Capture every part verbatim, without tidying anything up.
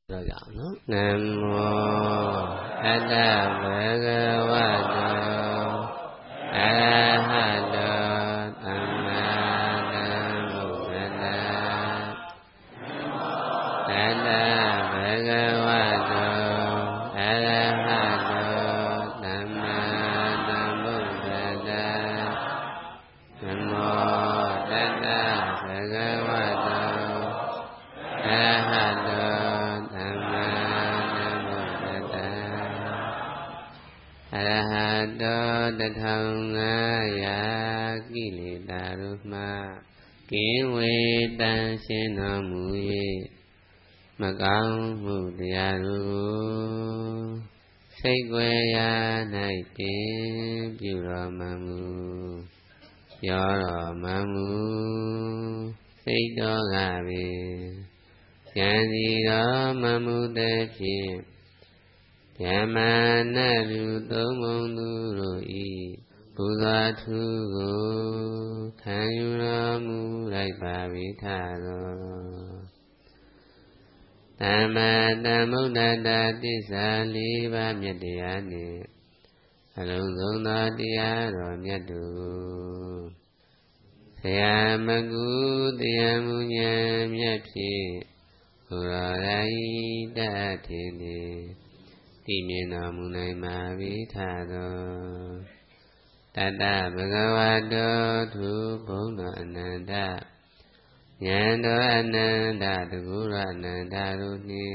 Namo Tassa Bhagavato Arahato Samma Sambuddhassa. Tassa Bhagavato Arahato Samma Sambuddhassa. Namo Tassa Bhagavato Arahato Arahato Tathangaya Kilita-ruma Kinwe-tan Shin-no-mu-ye Makang-mu-taya-ru Siat-kwe-ya-nai pin Pyu-ro-man-mu Pyo-ro-man-mu Siat-to-ka-pin Chan-si-ro-man-mu-te-phit Yamana-lu Thong-mong-tu-ro-i Buddha-thu-ko Kan-yu-ro-mu-lai-pa-vi-tha-ro Tamma-tammuddhata-tissa-li-pa-myat-taya-ni Alung-thong-tho-taya-ro-myat-tu Saya-maku-taya-mu-nyan-myat-phit Hu-ro-ra-i-ta-thi-ni Ti-myen-no-mu-nai-ma-vi-tha-ro Tatta Bhagavato Thu-bhung-no-ananda Nyan-do-ananda Taku-ro-ananda-ro-ni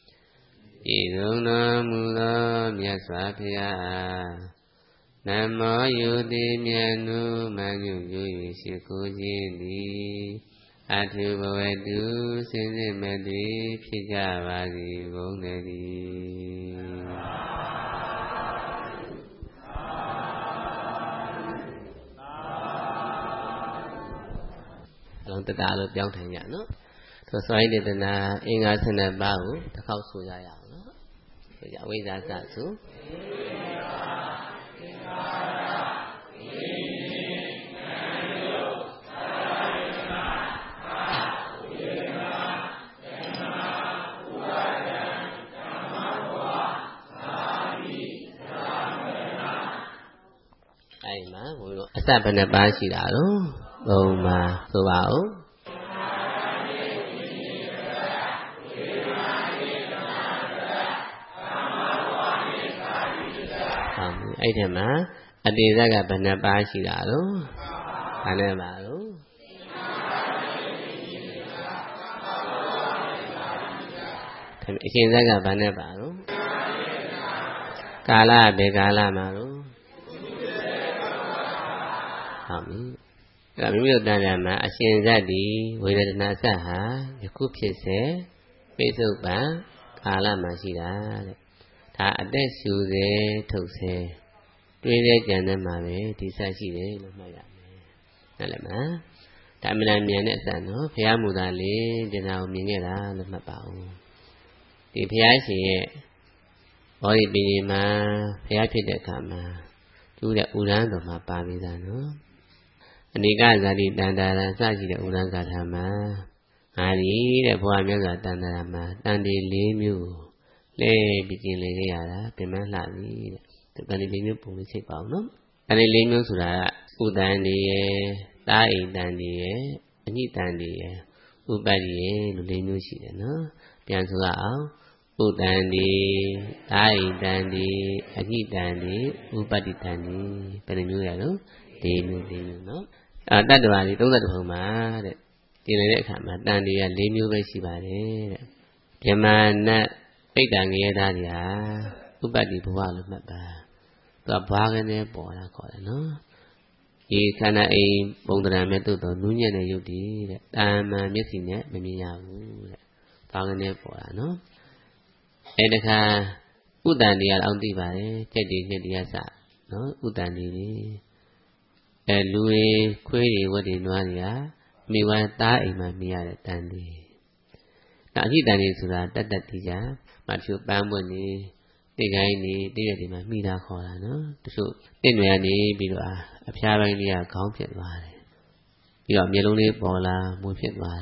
Yi-dung-no-mu-lo-myat-swa-bhaya Namo-yu-ti-myan-nu-man-yu-yu-yi-shi-ku-jin-di Athu-bhavetu Sin-sin-mati Phit-ja-pa-si-bong-ne-di Long tất cả lúc trong thành nhận đó. Thôi xoay để tên là in ngã sinh là bao ta khâu xuôi ra dạo đó. Rồi dạo quay ra xả xuống. Đây mà vui rồi. Sao bên này ba chỉ đã đó. Bồ mà tôi bảo ấy thì mà anh đi ra gặp bạn ba chỉ đã đó anh em bà đó thì khi ra gặp bạn em bà đó cả là bé cả là mà đó không Cả mình biết là mà ở trên ra đi với là na sa hả, thì cúp chia sẻ, bây giờ bà cả là mà gì đó, ta ở đây siêu thế thực thế, tuy nhiên chẳng nên mà về thì sao gì đấy nó mà làm,นั่นแหละmà, ta mình làm miếng này sao nó, phải mua đá lấy, để nào miếng cái đó nó mà bảo, thì phải gì, ở đây bên mà phải phải để cả mà, chú đã uống rồi mà bà bây giờ nữa. Anika-zati tantara sa-chi-de Uddhagga-tha-ma Ngā-di-de Bhuwa-myat-swa-tantara-ma Tante-li-myu Le-pi-chin-le-ge-ya-da Pin-ma-hla-bi-de Tante-li-myu Pung-li-chit-pa-o-no Tante-li-myuဆိုတာကဥတ္တန်တွေရဲ့တာဣတန်တွေရဲ့အညိတန်တွေရဲ့ဥပ္ပတ္တိရဲ့လို့လေးမျိုးရှိတယ်နော်ပြန်ဆိုရအောင်ဥတ္တန်တွေတာဣတန်တွေအညိတန်တွေဥပ္ပတ္တိတန်တွေဘယ်လိုမျိုးလဲလို့ဒီမျိုးဒီမျိုးနော်အာတတ္တဝါတွေသုံးသတ္တပုံမှာတဲ့ဒီနေတဲ့အခါမှာတန်တွေက၄မျိုးပဲရှိပါတယ်တဲ့ဗြဟ္မာနတ်ပိဋကငရေသားတွေဟာဥပ္ပတ္တိဘဝလို့မှတ်ပါသူကဘွားကနေပေါ်လာခေါ်တယ်နော်ဒီခန္ဓာအိမ်ပုံတရံမဲ့တို့တော့နူးညံ့တဲ့ယုတ်တည်တဲ့တာမန်မျက်စိနဲ့မမြင်ရဘူးတဲ့ဘွားကနေပေါ်လာနော်အဲတခါဥတ္တန်တွေကအောင်သိပါတယ်ကြက်တွေညက်တွေကစနော်ဥတ္တန်တွေအဲလူတွေခွေးတွေဝက်တွေနွားတွေကမိဝါသားအိမ်မှာမြင်ရတဲ့တန်တွေဒါအကြည့်တန်တွေဆိုတာတတ်တတ်တိကြမတချို့ပန်းပွင့်နေတိတ်ကိုင်းနေတိရက်တွေမှာမိတာခေါ်တာနော်တချို့တစ်နွယ်နေပြီးတော့အဖျားပိုင်းလေးကခေါင်းဖြစ်သွားတယ်ပြီးတော့မျက်လုံးလေးပေါ်လာမွေးဖြစ်သွားတာ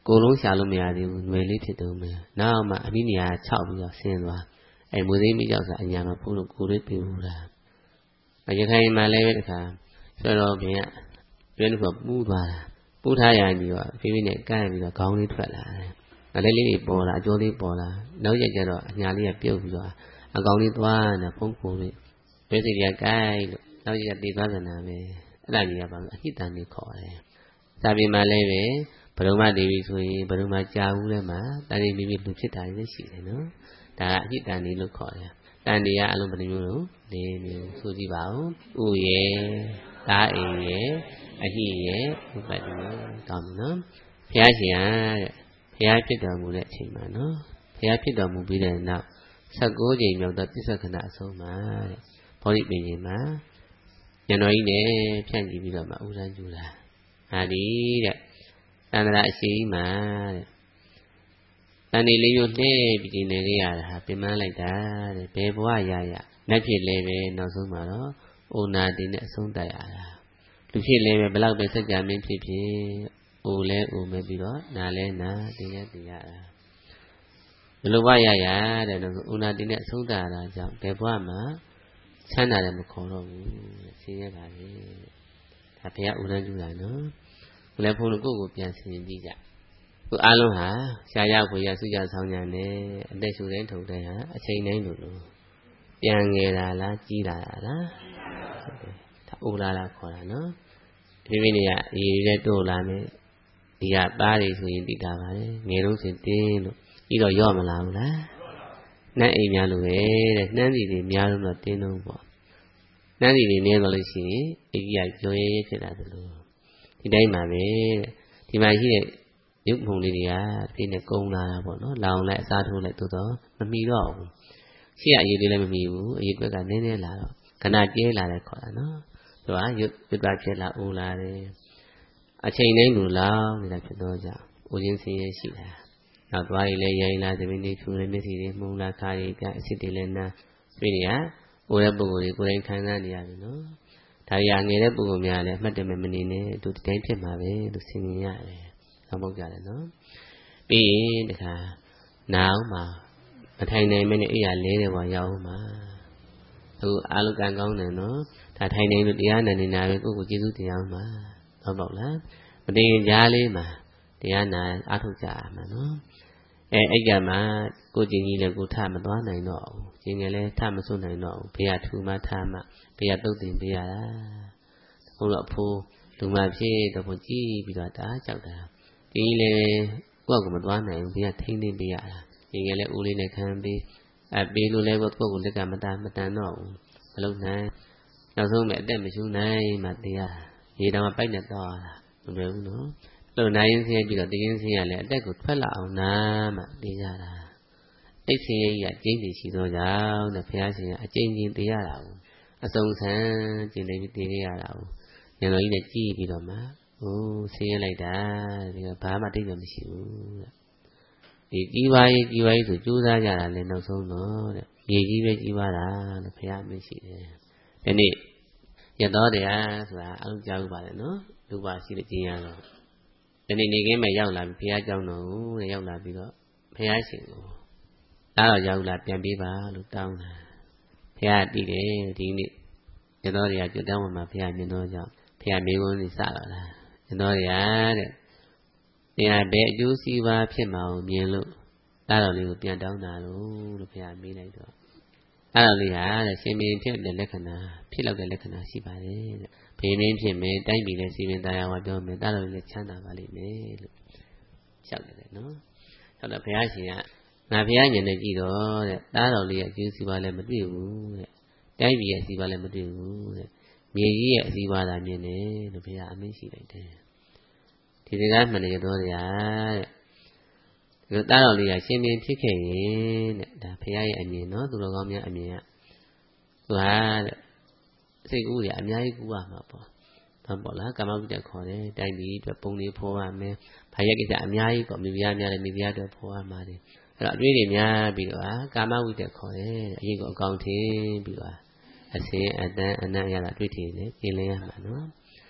ကိုလုံးရှာလို့မရသေးဘူးຫນွေလေးဖြစ်တုံးမယ်နောက်မှအမိနေရာခြောက်ပြီးတော့ဆင်းသွားအဲမွေသိမ်းမိကြောက်စာအညာမှာဘုန်းတော်ကိုလေးပြင်ဘူးလားအရခိုင်မှာလည်းပဲတခါဆိုတော့ဘင်းကတွင်းကပူးသွားတာပူးထားရပြီးတော့ဖေးဖေးနဲ့ကန့်ပြီးတော့ခေါင်းလေးထွက်လာတယ်အလေးလေးပေါ်လာအကျော်လေးပေါ်လာနောက်ရက်ကျတော့အညာလေးကပြုတ်ပြီးတော့အကောင်လေးသွားနေဖုံးဖို့လေးတွဲစီကကိုက်လို့နောက်ရက်တည်သွားပြန်တာပဲအဲ့ဒါကြီးကဘာလို့အဟိတန်လေးခေါ်တယ်စာပေမှာလည်းပဲဘရုံမဒေဝီဆိုရင်ဘရုံမကြာဘူးလဲမှာတန်လေးမိမိလူဖြစ်တာလည်းရှိတယ်နော်ဒါကအဟိတန်လေးလို့ခေါ်တယ်တန်တွေကအလုံးဘယ်မျိုးလို့လေးမျိုးဆိုကြည့်ပါဦးဥရဲ့တားအိမ်ရဲ့အဟိရဲ့ဥပတ္တိရဲ့ကောင်းပြီနော်ဘုရားရှင်ကဘုရားဖြစ်တော်မူတဲ့အချိန်မှာနော်ဘုရားဖြစ်တော်မူပြီးတဲ့နောက်၁၉ကြိမ်မြောက်သောပြစ္ဆကနာအဆုံးမှာတဲ့ဘောဓိပင်ရှင်မှာညံတော်ကြီးနဲ့ဖြန့်ကြည့်ပြီးတော့မှဥဒန်းကျူလာဟာဒီတဲ့သန္တရာအရှိမှာတဲ့တန်ဒီလေးမျိုးလှည့်ပြီးဒီနေလေးရတာဟာပြင်ပန်းလိုက်တာတဲ့ဘယ်ဘဝရရနတ်ဖြစ်လဲပဲနောက်ဆုံးမှာတော့အိုနာတင်နဲ့အဆုံးတတ်ရတာလူဖြစ်လဲပဲဘလောက်ပဲစัจ जा မင်းဖြစ်ဖြစ်အိုလဲအိုမဲ့ပြီးတော့နာလဲနာတင်နဲ့တင်ရတာဘယ်လိုဘဝရရတဲ့တော့အိုနာတင်နဲ့အဆုံးတတ်ရတာကြောင့်ဘယ်ဘဝမှာချမ်းသာတယ်မခေါ်တော့ဘူးဆင်းရဲပါလေဒါဘုရားဥဒန်းကျူတာနော်ဘယ်လဲဖုန်းလို့ကိုယ့်ကိုပြန်ဆင်ကြည့်ကြခုအားလုံးဟာရှားရဖွေရစုကြဆောင်ကြနဲ့အသက်ရှူတိုင်းထုံတိုင်းဟာအချိန်တိုင်းလိုလိုပြန်ငယ်တာလားကြီးလာတာလားဒါအိုလာလားခေါ်တာနော်ဒီမိနေကအရေးလေးတို့လာမယ်ဒီကသားတွေဆိုရင်တိတာပါလေငယ်တော့ဆိုတင်းလို့ပြီးတော့ရော့မလာဘူးလားနှမ်းအိမ်များလို့ပဲတဲ့နှမ်းစီတွေများတော့တင်းတော့ပေါ့နှမ်းစီတွေနေတော့လို့ရှိရင်အိကြီးကကြော်ရဲရဲဖြစ်တာတလို့ဒီတိုင်းပါပဲတဲ့ဒီမှာရှိတဲ့ရုပ်ပုံလေးတွေကဒီနဲ့ကုန်းလာတာပေါ့နော်လောင်လိုက်အစားထိုးလိုက်သို့တော့မမီတော့ဘူးရှိရအရေးလေးလည်းမမီဘူးအရေးကွက်ကနည်းနည်းလာတော့ခဏကျဲလာတယ်ခေါ်တာနော်သူကရုပ်ရုပ်ကဖြစ်လာအိုလာတယ်အချိန်တိုင်းလိုလောင်နေတာဖြစ်တော့ကြောင့်အိုခြင်းဆင်းရဲရှိတာနောက်သွားရည်လည်းရိုင်းလာသမင်းတွေဖြူနေမျက်စိတွေမှုန်လာခါတွေကအစ်စ်တွေလည်းနာတွေ့နေရအိုတဲ့ပုဂ္ဂိုလ်တွေကိုယ်တိုင်ခံစားနေရတယ်နော်ဒါရငယ်တဲ့ပုဂ္ဂိုလ်များလည်းအမှတ်တမဲ့မနေနဲ့သူဒီတိုင်းဖြစ်မှာပဲလို့ဆင်မြင်ရတယ်ဆောင်းပုတ်ကြတယ်နော်ပြီးရင်တခါနာအောင်မှာမထိုင်နိုင်မနဲ့အိယာလဲတယ်ပေါ့ရောက်အောင်မှာသူအာလုကံကောင်းတယ်နော်ဒါထိုင်နေလို့တရားနာနေတာပဲကိုယ့်ကိုကျေးဇူးတင်အောင်မှာဟုတ်ပေါ့လားမတင်ရင်ကြားလေးမှာတရားနာအားထုတ်ကြရမှာနော်အဲအဲ့ကမှာကိုကျင်ကြီးလည်းကိုထမသွားနိုင်တော့ဘူးကျင်ငယ်လည်းထမစွန့်နိုင်တော့ဘူးဘေးကထူမှထားမှဘေးကတုတ်တင်ပေးရတာဘုရားအဖိုးလူမဖြစ်တော့ကြည့်ပြီးတော့ဒါကြောက်တာဒီလေကိုယ့်ကိုမသွားနိုင်ဘူးဘေးကထိမ့်သိမ့်ပေးရတာကျင်ငယ်လည်းဦးလေးနဲ့ခံပေးအဲပေးလို့လည်းကိုယ့်ကိုလက်ကမတန်မတန်တော့ဘူးမလုပ်နိုင်နောက်ဆုံးပဲအသက်မရှူနိုင်မှတရားရေတောင်ပိုက်နဲ့တော့တာမလွယ်ဘူးနော်လုံနိုင်ရင်ဆင်းပြီးတော့တကင်းဆင်းရလဲအတက်ကိုထွက်လာအောင်နာမှသိကြတာအိတ်ဆင်းရဲကြီးကကျင်းနေရှိသောကြောင့်တဲ့ဘုရားရှင်ကအကျဉ်းချင်းသိရတာဘူးအစုံဆန်းကျင်းနေပြီးသိရတာဘူးဉာဏ်တော်ကြီးနဲ့ကြည့်ပြီးတော့မှဟိုးဆင်းရဲလိုက်တာဒီကဘာမှတိတ်မရှိဘူးတဲ့ဒီကြီးပွားရေးကြီးပွားရေးဆိုကြိုးစားကြတာလည်းနောက်ဆုံးတော့တဲ့မြေကြီးပဲကြီးပွားတာလို့ဘုရားအမိန့်ရှိတယ်ဒီနေ့ရတော်တရားဆိုတာအလုံးကြောက်ပါလေနော်လူပါရှိတဲ့ကျင့်ရတော့ဒီနေ့နေခင်းမဲ့ရောက်လာပြီဘုရားကြောင်းတော်ကိုတဲ့ရောက်လာပြီးတော့ဘုရားရှင်ကိုတားတော့ရောက်လာပြန်ပေးပါလို့တောင်းတာဘုရားတည်တယ်ဒီနေ့ရတော်တရားကျွတ်တောင်းမှာဘုရားမြင်တော့ကြောင့်ဘုရားမိကုန်းကြီးစတော့လားရတော်တရားတဲ့တရားဘယ်အကျိုးစီးပွားဖြစ်မှာကိုမြင်လို့တားတော်လေးကိုပြန်တောင်းတာလို့လို့ဘုရားမေးလိုက်တော့တားတော်လေးဟာတဲ့ရှင်မင်းဖြစ်တဲ့လက္ခဏာဖြစ်လောက်တဲ့လက္ခဏာရှိပါတယ်တဲ့ဖေမင်းဖြစ်မယ်တိုင်းပြည်လည်းစီမင်းတရားဝါပြောမယ်တားတော်လေးလည်းချမ်းသာပါလိမ့်မယ်လို့လျှောက်တယ်နော်ဟုတ်တော့ဘုရားရှင်ကငါဘုရားညင်နေကြည့်တော့တဲ့တားတော်လေးရဲ့အကျိုးစီးပွားလည်းမတွေ့ဘူးတဲ့တိုင်းပြည်ရဲ့စီးပွားလည်းမတွေ့ဘူးတဲ့မြေကြီးရဲ့အစီးပွားသာမြင်တယ်လို့ဘုရားအမိန့်ရှိလိုက်တယ်ဒီစကားမှန်တယ်တော့တရားတဲ့ဒီတားတော်လေးကရှင်မင်းဖြစ်ခဲ့ရင်တဲ့ဒါဘုရားရဲ့အမြင်နော်သူတော်ကောင်းများအမြင်ကသူဟာတဲ့စိတ်ကူးရအများကြီးကူးရမှာပေါ့ဘာပေါ့လားကာမဝိတ္တခေါ်တယ်တိုင်းပြည်အတွက်ပုံလေးဖော်ရမယ်ဘာရဲ့ကိစ္စအများကြီးပေါ့မိဖုရားများလည်းမိဖုရားအတွက်ဖော်ရမှာတယ်အဲ့တော့အတွေ့တွေများပြီးတော့ကာမဝိတ္တခေါ်တယ်အရင်ကအကောင်ထင်းပြီးတော့အစင်းအတန်းအနံ့ရတာတွေ့ထည်နေပြင်လင်းရမှာနော်ဘ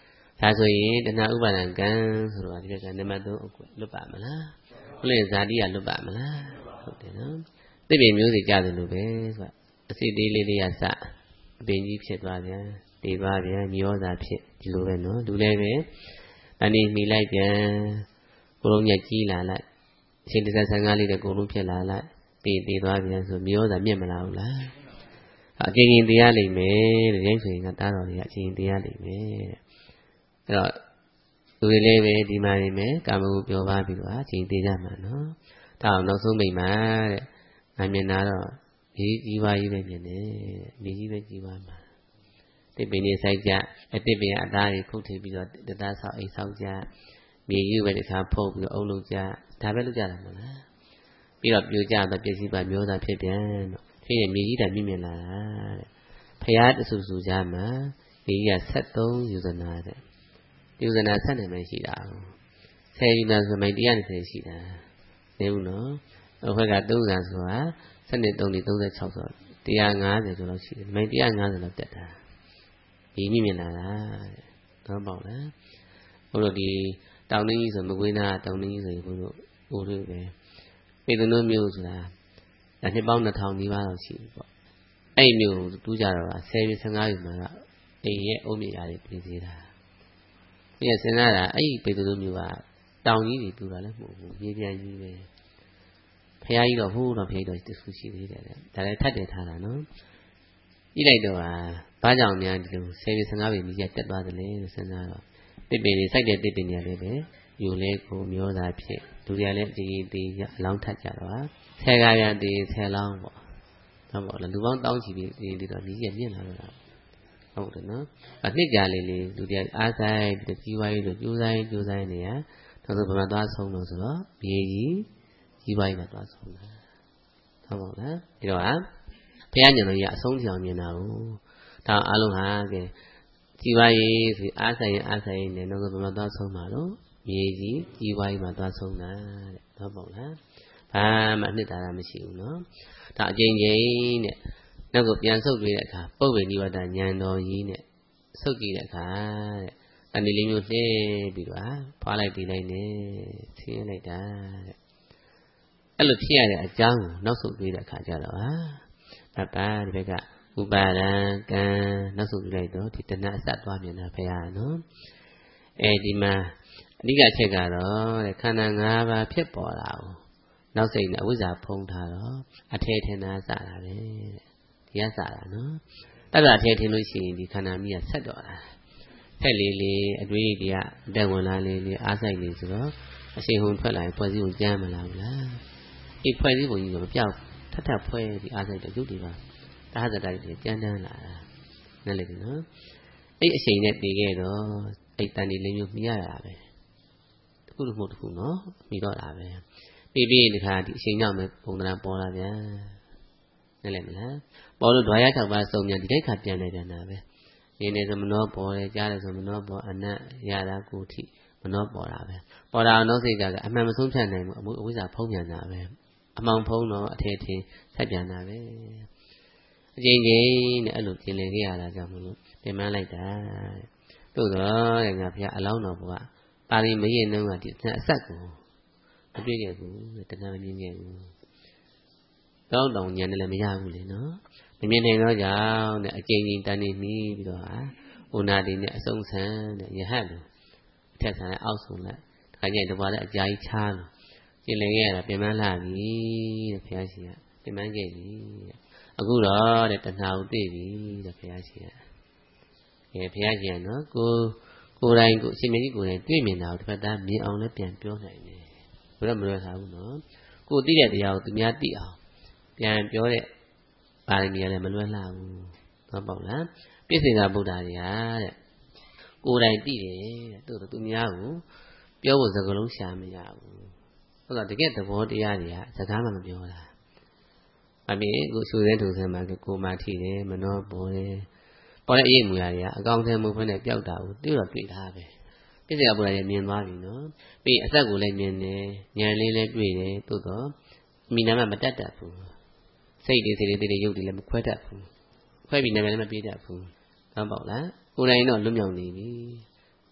ဒါဆိုရင်တဏှာဥပါဒံကံဆိုတော့ဒီကနံပါတ်သုံးအကွလွတ်ပါမလားဘုရင်ဇာတိကလွတ်ပါမလားဟုတ်တယ်နော်သိပင်မျိုးစီကြတယ်လို့ပဲဆိုတာအစိတ်သေးလေးတွေကစအပင်ကြီးဖြစ်သွားပြန်တည်သွားပြန်မျောတာဖြစ်ဒီလိုပဲနော်လူလည်းပဲတဏှိမိလိုက်ပြန်ကိုယ်လုံးညက်ကြီးလာလိုက်အချိန်တစ်ဆယ်၅လေးတဲ့ကိုယ်လုံးဖြစ်လာလိုက်တည်တည်သွားပြန်ဆိုမျောတာမြင့်မလာဘူးလားအချင်းချင်းတရားလိမ့်မယ်တဲ့ရိုင်းဆိုရင်ကတားတော်တွေကအချင်းချင်းတရားလိမ့်မယ်တဲ့အဲ့တော့သူတွေလည်းပဲဒီမှာနေမယ်ကာမဂုဏ်ပြောပါပြီးတော့အချင်းသေးကြမှာနော်ဒါအောင်နောက်ဆုံးမိတ်မှာတဲ့ငါမြင်တာတော့ဒီကြီးပွားကြီးပဲမြင်တယ်မြေကြီးပဲကြီးပွားမှာတစ်ပင်နေဆိုင်ကြအတစ်ပင်အသားတွေခုတ်ထည့်ပြီးတော့တသားဆောက်အိမ်ဆောက်ကြမြေကြီးပဲတစ်ခါဖုတ်ပြီးတော့အုပ်လုပ်ကြဒါပဲလုပ်ကြတာမဟုတ်လားပြီးတော့ပြိုကျတော့ပြည့်စည်ပါမျိုးသားဖြစ်ပြန်တော့ဖြစ်ရင်မြေကြီးတိုင်မြင့်မြင့်လာတာတဲ့ဖရာတဆူဆူကြမှာမြေကြီးကဆက်သုံးယူဇနာတဲ့ယူဇနာဆက်နေမှရှိတာဆယ်ယူဇနာဆိုမှတရားနဲ့ဆယ်ရှိတာနေဘူးနော်ဟိုဘက်ကသုံးဇာဆိုတာစနစ်သုံးလေးသုံး၆ဆိုတရား၅၀ဆိုလောက်ရှိတယ်မိုင်တရား၅၀လောက်တက်တာဒီမြင့်မြင့်လာတာတဲ့တော့ပေါ့လားဘုလို့ဒီတောင်နှင်းကြီးဆိုမကွေးနာတောင်နှင်းကြီးဆိုဘုလို့ဟိုလိုပဲပေတနုမျိုးဆိုတာဒါနှစ်ပေါင်းနှစ်ထောင်နီးပါးလောက်ရှိပြီပေါ့အဲ့မျိုးတူးကြတော့ဆယ်ပြီးဆယ်ငါးပြီမှာကအိမ်ရဲ့အုံမြရာတွေပြင်စေတာဒီကစဉ်းစားတာအဲ့ဒီပေတနုမျိုးကတောင်ကြီးတွေတူတာလည်းမဟုတ်ဘူးမြေပြန်ကြီးပဲဖရာကြီးတော့ဟိုးတော့ဖရာကြီးတော့တခုရှိသေးတယ်ဒါလည်းထပ်တယ်ထားတာနော်ကြည့်လိုက်တော့ဟာဘာကြောင့်များဒီလိုဆယ်ပြီးဆယ်ငါးပြီမြည်တက်သွားတယ်လေလို့စဉ်းစားတော့တစ်ပင်တွေစိုက်တဲ့တစ်ပင်တွေလည်းပဲယူလဲကိုမျောတာဖြစ်လူတွေကလည်းဒီဒီအလောင်းထပ်ကြတော့ဟာဆယ်ကားပြန်ဒီဆယ်လောင်းပေါ့ဟုတ်ပါလားလူပေါင်းတောင်းချီပြီးဒီဒီတော့မြည်ရမြင့်လာတော့တာဟုတ်တယ်နော်အနှစ်ကြာလေးလေးလူတွေအားဆိုင်ပြီးကြီးပွားရေးလို့ကြိုးစားကြိုးစားနေရတော့ဆိုဘယ်မှာသွားဆုံးလို့ဆိုတော့မြေကြီးကြီးပွားရေးမှာသွားဆုံးတာဟုတ်ပါလားဒီတော့ဟာဘုရားညွန်တော်ကြီးအဆုံးချောင်မြင်တာကိုဒါအားလုံးဟာကဲကြီးပွားရေးဆိုအားဆိုင်ရင်အားဆိုင်ရင်လည်းတော့ဆိုဘယ်မှာသွားဆုံးမှာလို့မြေကြီးကြီးပွားရေးမှာသွားဆုံးတာတဲ့ဟုတ်ပါလားဘာမှအနှစ်သာရမရှိဘူးနော်ဒါအကျဉ်းချင်းတဲ့နောက်ကပြန်ဆုပ်တွေ့တဲ့အခါပုပ္ပေနိဝတ္တဉာဏ်တော်ကြီးနဲ့ဆုပ်ကြည့်တဲ့အခါတဲ့အနေလေးမျိုးနှဲပြီးတော့ဖွာလိုက်ပြီးလိုက်နေဆင်းရဲလိုက်တာတဲ့အဲ့လိုဖြစ်ရတဲ့အကြောင်းကိုနောက်ဆုပ်တွေ့တဲ့အခါကျတော့ဟာတပါဒီဘက်ကဥပါဒံကံနောက်ဆုပ်တွေ့လိုက်တော့ဒီတဏှာအစသွားမြင်တာဖရာနော်အဲဒီမှာအဓိကအချက်ကတော့တဲ့ခန္ဓာ၅ပါးဖြစ်ပေါ်လာအောင်နောက်စိတ်နဲ့အဝိဇ္ဇာဖုံးထားတော့အထေထင်တာစတာပဲတဲ့ဒီကစတာနော်အဲ့ဒါအထေထင်လို့ရှိရင်ဒီခန္ဓာကြီးကဆက်တော့တာဆက်လေးလေးအတွေးတွေကအတက်ဝင်လာလေးလေးအားဆိုင်လေးဆိုတော့အရှိန်ဟုန်ထွက်လာရင်ဖွဲ့စည်းကိုကြမ်းမလာဘူးလားဒီဖွဲ့စည်းပုံကြီးကမပြောက်ထပ်ထပ်ဖွဲ့ဒီအားဆိုင်တဲ့ရုပ်တွေပါဒါဟဇတိုက်တွေကြမ်းတမ်းလာတာနဲ့လေနော်အဲ့အရှိန်နဲ့တည်ခဲ့တော့အဲ့တန်ဒီလေးမျိုးမြည်ရတာပဲတခုတစ်ခုတစ်ခုနော်မြည်တော့တာပဲပြီးပြီးဒီခါဒီအချိန်ကြောင့်ပဲပုံသဏ္ဍာန်ပေါ်လာပြန်နဲ့လည်းမလားပေါ်လို့ဓွာရ၆ပါးစုံပြန်ဒီတိုင်းခါပြန်နေပြန်တာပဲနေနေဆိုမနှောပေါ်တယ်ကြားတယ်ဆိုမနှောပေါ်အနတ်ရတာကိုထိမနှောပေါ်တာပဲပေါ်တာနောက်စိတ်ကအမှန်မဆုံးဖြတ်နိုင်ဘူးအမှုအဝိဇ္ဇာဖုံးပြန်တာပဲအမှောင်ဖုံးတော့အထေထင်ဆက်ပြန်တာပဲအချိန်ချင်းနဲ့အဲ့လိုပြင်လည်ခဲ့ရတာကြောင့်မလို့ပြင်မှန်းလိုက်တာတို့တော့တဲ့ငါဖျားအလောင်းတော်ဘုရားပါဠိမရင်နှုံးကဒီအဆက်ကိုမတွေ့ခဲ့ဘူးတဏှာမမြင်ခဲ့ဘူးတောင်းတောင်ညံတယ်လည်းမရဘူးလေနော်မမြင်နိုင်တော့ကြောင့်တဲ့အကျဉ်းချင်းတန်းနေနီးပြီးတော့ဟာဥနာတိနဲ့အဆုံးဆန်းတဲ့ယဟတ်လိုအထက်ဆန်းနဲ့အောက်ဆုံးလိုက်တခါကျရင်တပွားလည်းအကြာကြီးချားလို့ကျင်လည်ခဲ့ရတာပြင်မှန်းလာပြီတဲ့ဘုရားရှင်ကပြင်မှန်းခဲ့ပြီတဲ့အခုတော့တဲ့တဏှာကိုသိပြီတဲ့ဘုရားရှင်ကအဲဘုရားရှင်ကနော်ကိုကိုယ်တိုင်ကိုအရှင်မကြီးကိုယ်တိုင်တွေ့မြင်တာကိုတစ်ဖက်သားမြင်အောင်လည်းပြန်ပြောနိုင်တယ်ဘယ်တော့မလွယ်ထားဘူးနော်ကိုသိတဲ့တရားကိုသူများသိအောင်ပြန်ပြောတဲ့ပါရမီကလည်းမလွယ်လှဘူးဟုတ်ပေါ့လားပြည့်စုံတာဗုဒ္ဓတွေကတဲ့ကိုယ်တိုင်သိတယ်တဲ့သူသူများကိုပြောဖို့စကားလုံးရှာမရဘူးဟုတ်လားတကယ်သဘောတရားတွေကစကားမှမပြောတာအမေကိုရှုစဲထူစဲမှာကိုမှထိတယ်မနှောပေါ်တယ်ပေါ်တဲ့အရေးမူရာတွေကအကောင့်ထဲမူဖက်နဲ့ပျောက်တာကိုတွေ့တော့တွေ့တာပဲပြည့်စုံတာဗုဒ္ဓတွေမြင်သွားပြီနော်ပြီးအသက်ကိုလည်းမြင်တယ်ဉာဏ်လေးလည်းတွေ့တယ်သို့တော့မိနာမမတတ်တတ်ဘူးစိတ်တွေစိတ်တွေတွေရုပ်တွေလည်းမခွဲတတ်ဘူးခွဲပြီးနာမည်လည်းမပြေးတတ်ဘူးဟုတ်ပေါ့လားကိုယ်တိုင်တော့လွတ်မြောက်နေပြီ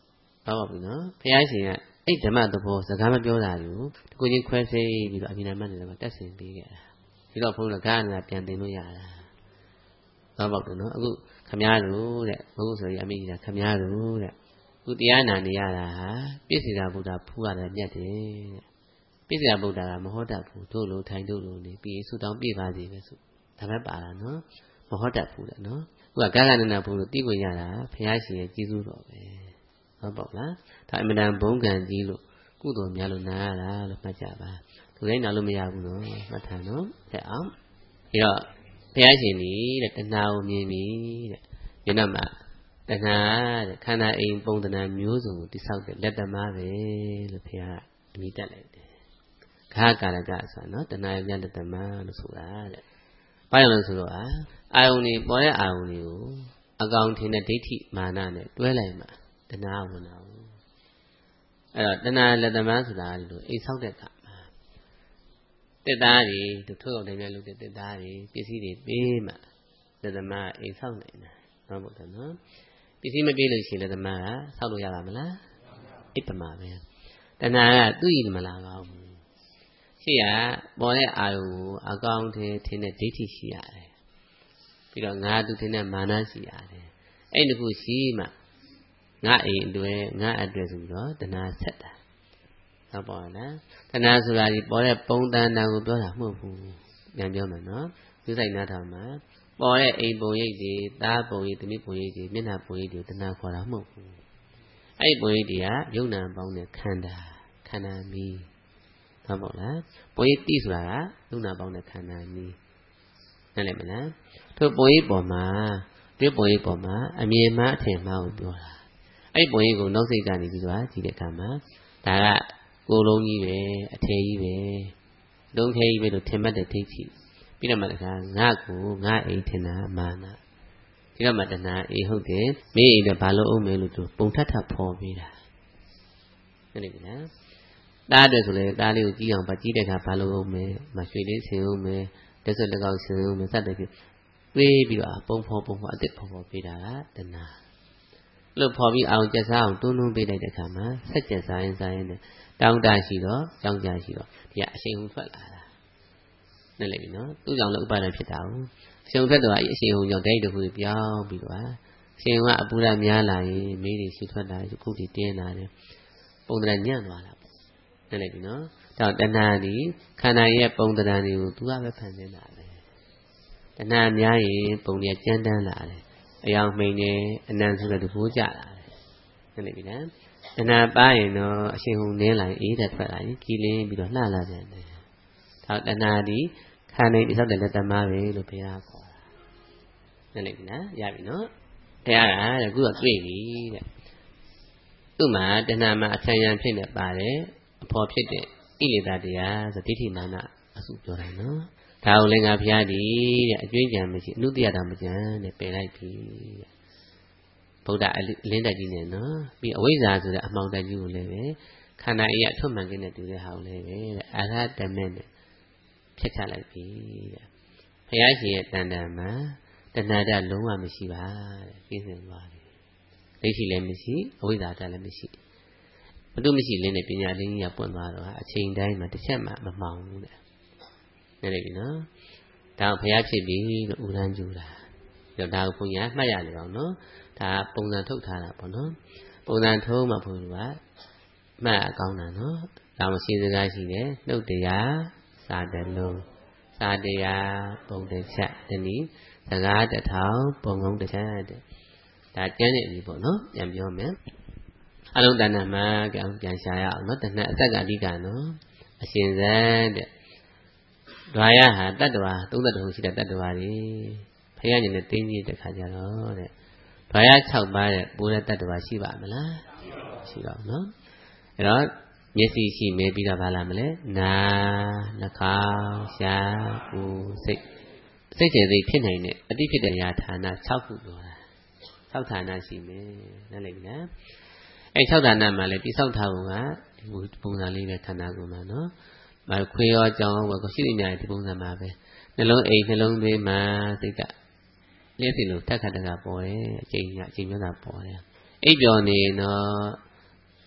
ဟုတ်ပါဘူးနော်ဘုရားရှင်ကအဲ့ဓမ္မသဘောစကားမပြောတာလို့ကိုချင်းခွဲစိပြီးတော့အမြင်နာမှတ်နေတော့တက်ဆင်ပေးခဲ့တာပြီးတော့ဘုန်းတော်ကကားနာပြန်တင်လို့ရတာဟုတ်ပါဘူးနော်အခုခမားတို့တဲ့ဘုရားဆိုရင်အမိကြီးကခမားတို့တဲ့ခုတရားနာနေရတာဟာပြည့်စည်တာဗုဒ္ဓဖူးရတယ်မြတ်တယ်တဲ့ပြည့်စည်တာဗုဒ္ဓကမဟုတ်တတ်ဘူးတို့လိုထိုင်တို့လိုနေပြီးဆူတောင်းပြပါစေပဲဆိုဒါပဲပါတာနော်မဟုတ်တတ်ဘူးတဲ့နော်ခုကကာကနနာဘုလို့တိကိုရတာဘုရားရှင်ရဲ့ကျေးဇူးတော်ပဲဟုတ်ပေါ့လားဒါအမြဲတမ်းဘုံကံကြီးလို့ကုသိုလ်များလို့နာရတာလို့မှတ်ကြပါသူတိုင်းနာလို့မရဘူးနော်မှတ်ထားနော်တဲ့အောင်ပြီးတော့ဘုရားရှင်ကြီးတဲ့တဏှာကိုမြင်ပြီတဲ့ညနေမှာတဏှာတဲ့ခန္ဓာအိမ်ပုံသဏ္ဍာန်မျိုးစုံကိုတိဆောက်တဲ့လက်သမားပဲလို့ဘုရားအမိတက်လိုက်တယ်ခါကာရကဆိုနော်တဏှာရဲ့လက်သမားလို့ဆိုတာတဲ့ဘာလို့လဲဆိုတော့အာယုန်ကြီးပေါ်တဲ့အာယုန်ကြီးကိုအကောင်ထင်တဲ့ဒိဋ္ဌိမာနနဲ့တွဲလိုက်မှာတဏှာဝင်တာဘူးအဲ့တော့တဏှာလက်သမားဆိုတာလို့အိမ်ဆောက်တဲ့အခါမှာတက်သားတွေသူထုတ်အောင်တယ်များလုပ်တဲ့တက်သားတွေပစ္စည်းတွေပေးမှလက်သမားအိမ်ဆောက်နိုင်တာဟုတ်ပါတော့နော်ပစ္စည်းမပေးလို့ရှိရင်လက်သမားကဆောက်လို့ရပါမလားအိပ်ပမာပဲတဏှာကသူ့ရည်မလာပါဘူးရှိရပေါ်တဲ့အာယုကိုအကောင်ထဲထင်းတဲ့ဒိဋ္ဌိရှိရတယ်ပြီးတော့ငါသူထင်းတဲ့မာနရှိရတယ်အဲ့ဒီခုရှိမှငါအိမ်အတွက်ငါအတွက်ဆိုပြီးတော့တဏှာဆက်တာဟုတ်ပါလားတဏှာဆိုတာဒီပေါ်တဲ့ပုံတန်တန်ကိုပြောတာမဟုတ်ဘူးပြန်ပြောမယ်နော်သူဆိုင်နားထောင်မှာပေါ်တဲ့အိမ်ပုံရိပ်တွေသားပုံရိပ်သမီးပုံရိပ်တွေမျက်နှာပုံရိပ်တွေတဏှာခေါ်တာမဟုတ်ဘူးအဲ့ဒီပုံရိပ်တွေကယုံနာပေါင်းတဲ့ခန္ဓာခန္ဓာမီးဟုတ်ပါလားပုံရိပ်တိဆိုတာကယုံနာပေါင်းတဲ့ခန္ဓာမီးနားလည်မလားသူပုံရိပ်ပေါ်မှာဒီပုံရိပ်ပေါ်မှာအမြင်မှအထင်မှားကိုပြောတာအဲ့ပုံရိပ်ကိုနောက်စိတ်ကနေပြီးတော့ကြည့်တဲ့အခါမှာဒါကကိုယ်လုံးကြီးပဲအထည်ကြီးပဲလုံးခဲကြီးပဲလို့ထင်မှတ်တဲ့ဒိဋ္ဌိပြီးတော့မှတခါငါ့ကိုငါ့အိမ်ထင်တာမာနဒီတော့မှတဏှာအေးဟုတ်တယ်မင်းအိမ်ကဘာလို့အောင်မဲလို့သူပုံထပ်ထပ်ဖော်ပေးတာဟုတ်တယ်ဗျာတားတယ်ဆိုလေတားလေးကိုကြည့်အောင်ပါကြည့်တဲ့အခါဘာလို့အောင်မဲမရွှေလေးဆင်အောင်မဲလက်စွပ်လက်ကောက်ဆင်အောင်မဲစတဲ့ပြပေးပြီးတော့ပုံဖော်ပုံဖော်အစ်စ်ဖော်ဖော်ပေးတာကတဏှာလို့ဖော်ပြီးအောင်ကျက်စားအောင်တွန်းတွန်းပေးလိုက်တဲ့အခါမှာဆက်ကျက်စားရင်စားရင်တောင်းတရှိတော့ကြောင်းကြရှိတော့ဒီကအရှိန်ဟုန်ထွက်လာတာနဲ့လေနော်သူ့ကြောင့်လည်းဥပါဒံဖြစ်တာဟုတ်အရှိန်ထွက်တော့အရှိန်ဟုန်ကြောင့်ဒိဋ္ဌိတခုပြောင်းပြီးတော့အရှိန်ကအပူရများလာရင်မေးတွေရှိထွက်လာခုတည်တင်းလာတယ်ပုံသဏ္ဍာန်ညံ့သွားတာပေါ့နဲ့လေနော်ဒါတဏှာဒီခန္ဓာရဲ့ပုံသဏ္ဍာန်တွေကိုသူကပဲဖန်ဆင်းတာပဲတဏှာများရင်ပုံတွေကြမ်းတမ်းလာတယ်အယောင်မိန်နေအနံဆိုတဲ့တကူကြလာတယ်နဲ့လေနော်တဏှာပါရင်တော့အရှိန်ဟုန်နည်းလာရင်အေးတဲ့ထွက်လာရင်ကြည်လင်းပြီးတော့လှလာပြန်တယ်ဒါတဏှာဒီခန္ဓာတိဆောက်တဲ့လက်သမားပဲလို့ဘုရားခေါ်တာနဲ့လေနော်ရပြီနော်တရားကတဲ့ခုကတွေ့ပြီတဲ့သူ့မှာတဏှာမှာအဆံရံဖြစ်နေပါတယ်အဖော်ဖြစ်တဲ့ဣလေသာတရားဆိုဒိဋ္ဌိမာနအစုပြောတာနော်ဒါကိုလည်းငါဘုရားဒီတဲ့အကျွေးကြံမရှိအနုတ္တရတာမကြံနဲ့ပယ်လိုက်ပြီတဲ့ဗုဒ္ဓအလင်းတက်ကြီးနဲ့နော်ပြီးအဝိဇ္ဇာဆိုတဲ့အမှောင်တက်ကြီးကိုလည်းပဲခန္ဓာအေးအထွတ်မှန်ကင်းတဲ့တူတဲ့ဟာကိုလည်းပဲအာရတမေနဲ့ဖြတ်ချလိုက်ပြီတဲ့ဘုရားရှင်ရဲ့တန်တန်မှာတဏှာတလုံးဝမရှိပါတဲ့ပြည့်စုံသွားပြီဒိဋ္ဌိလည်းမရှိအဝိဇ္ဇာတလည်းမရှိဘုသူမရှိလင်းတဲ့ပညာလင်းကြီးကပွင့်သွားတော့အချိန်တိုင်းမှာတစ်ချက်မှမမှောင်ဘူးတဲ့နေလိမ့်ပြီနော်ဒါဘုရားဖြစ်ပြီလို့ဥရန်ကျူတာဒါဒါကိုဘုရားမှတ်ရလေအောင်နော်ဒါပုံစံထုတ်ထားတာပေါ့နော်ပုံစံထုတ်မှဘုရားမှတ်အကောင်းတာနော်ဒါမှရှင်းစကားရှိတယ်နှုတ်တရားစာတလုံးစာတရားပုံတစ်ချက်ဒီနည်းစကားတစ်ထောင်ပုံကုန်းတစ်ချက်တဲ့ဒါကျမ်းတဲ့အနေပေါ့နော်ပြန်ပြောမယ်အလုံးတဏ္ဍမှာကြောင်ပြန်ရှာရအောင်နော်တဏ္ဍအသက်ကအဓိကနော်အရှင်ဇန်တဲ့ဒွါရဟာတတ္တဝါသုံးသတ္တဝါရှိတဲ့တတ္တဝါတွေဖယားညင်နဲ့တင်းကြီးတဲ့ခါကြတော့တဲ့ဒွါရ၆ပါးတဲ့ပိုးတဲ့တတ္တဝါရှိပါမလားရှိပါဘူးနော်အဲ့တော့မျက်စိရှိမဲပြီးတော့ဘာလာမလဲနာနှာခေါင်းရှားကိုယ်စိတ်စိတ်ကျေစိတ်ဖြစ်နိုင်တဲ့အတိဖြစ်တဲ့ရာဌာန၆ခုပြောတာ၆ဌာနရှိမယ်နားလည်ပြီလားအဲ၆ဌာနမှာလည်းတိဆောက်ထားဖို့ကဒီပုံစံလေးပဲခန္ဓာကိုယ်မှာနော်မခွေရောကြောင်းရောကိုရှိနေကြတဲ့ဒီပုံစံမှာပဲနှလုံးအိမ်နှလုံးသွေးမှာစိတ်ကလျှက်စီလို့တက်ခတ်တကပေါ်တယ်အချိန်ညအချိန်မျိုးသာပေါ်တယ်အိပ်ပျော်နေတော့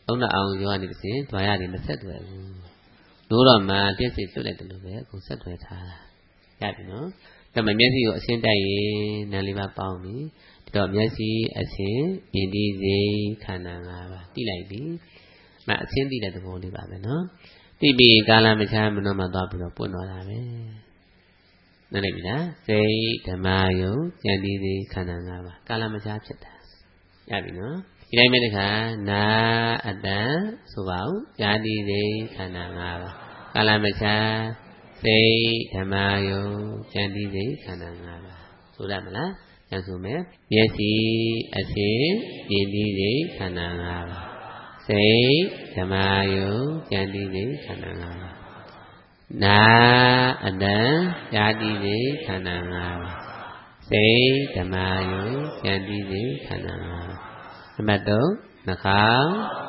သုံးနှစ်အောင်ရောကနေတစ်စင်တွားရတယ်မဆက်တွယ်ဘူးလို့တော့မှပြည့်စုံတွက်လိုက်တယ်လို့ပဲအခုဆက်တွယ်ထားတာရပြီနော်ဒါမှမျက်စိကိုအရှင်းတိုက်ရင်နားလေးပါပေါင်းပြီတော့မျက်စိအရှင်းမြင်သိစိတ်ခန္ဓာ၅ပါးတိလိုက်ပြီမအရှင်းသိတဲ့သဘောလေးပါပဲနော်တိပြီးကာလမချမ်းမနှောမှသွားပြီးတော့ပွင့်သွားတာပဲနားလည်ပြီလားစိတ်ဓမ္မယုံဉာဏ်ဒီဒီခန္ဓာ၅ပါးကာလမချမ်းဖြစ်တာရပြီနော်ဒီတိုင်းပဲတခါနာအတန်ဆိုပါဦးဉာဏ်ဒီဒီခန္ဓာ၅ပါးကာလမချမ်းစိတ်ဓမ္မယုံဉာဏ်ဒီဒီခန္ဓာ၅ပါးဆိုရမလားဉာဏ်ဆိုမယ်မျက်စိအရှင်းမြင်ဒီဒီခန္ဓာ၅ပါးစိတ်ဓမ္မယုံဉာဏ်ဒီဒီခန္ဓာ၅ပါးနာအတန်ဉာဏ်ဒီဒီခန္ဓာ၅ပါးစိတ်ဓမ္မယုံဉာဏ်ဒီဒီခန္ဓာ၅ပါးနံပါတ်၃နှာခေါင်း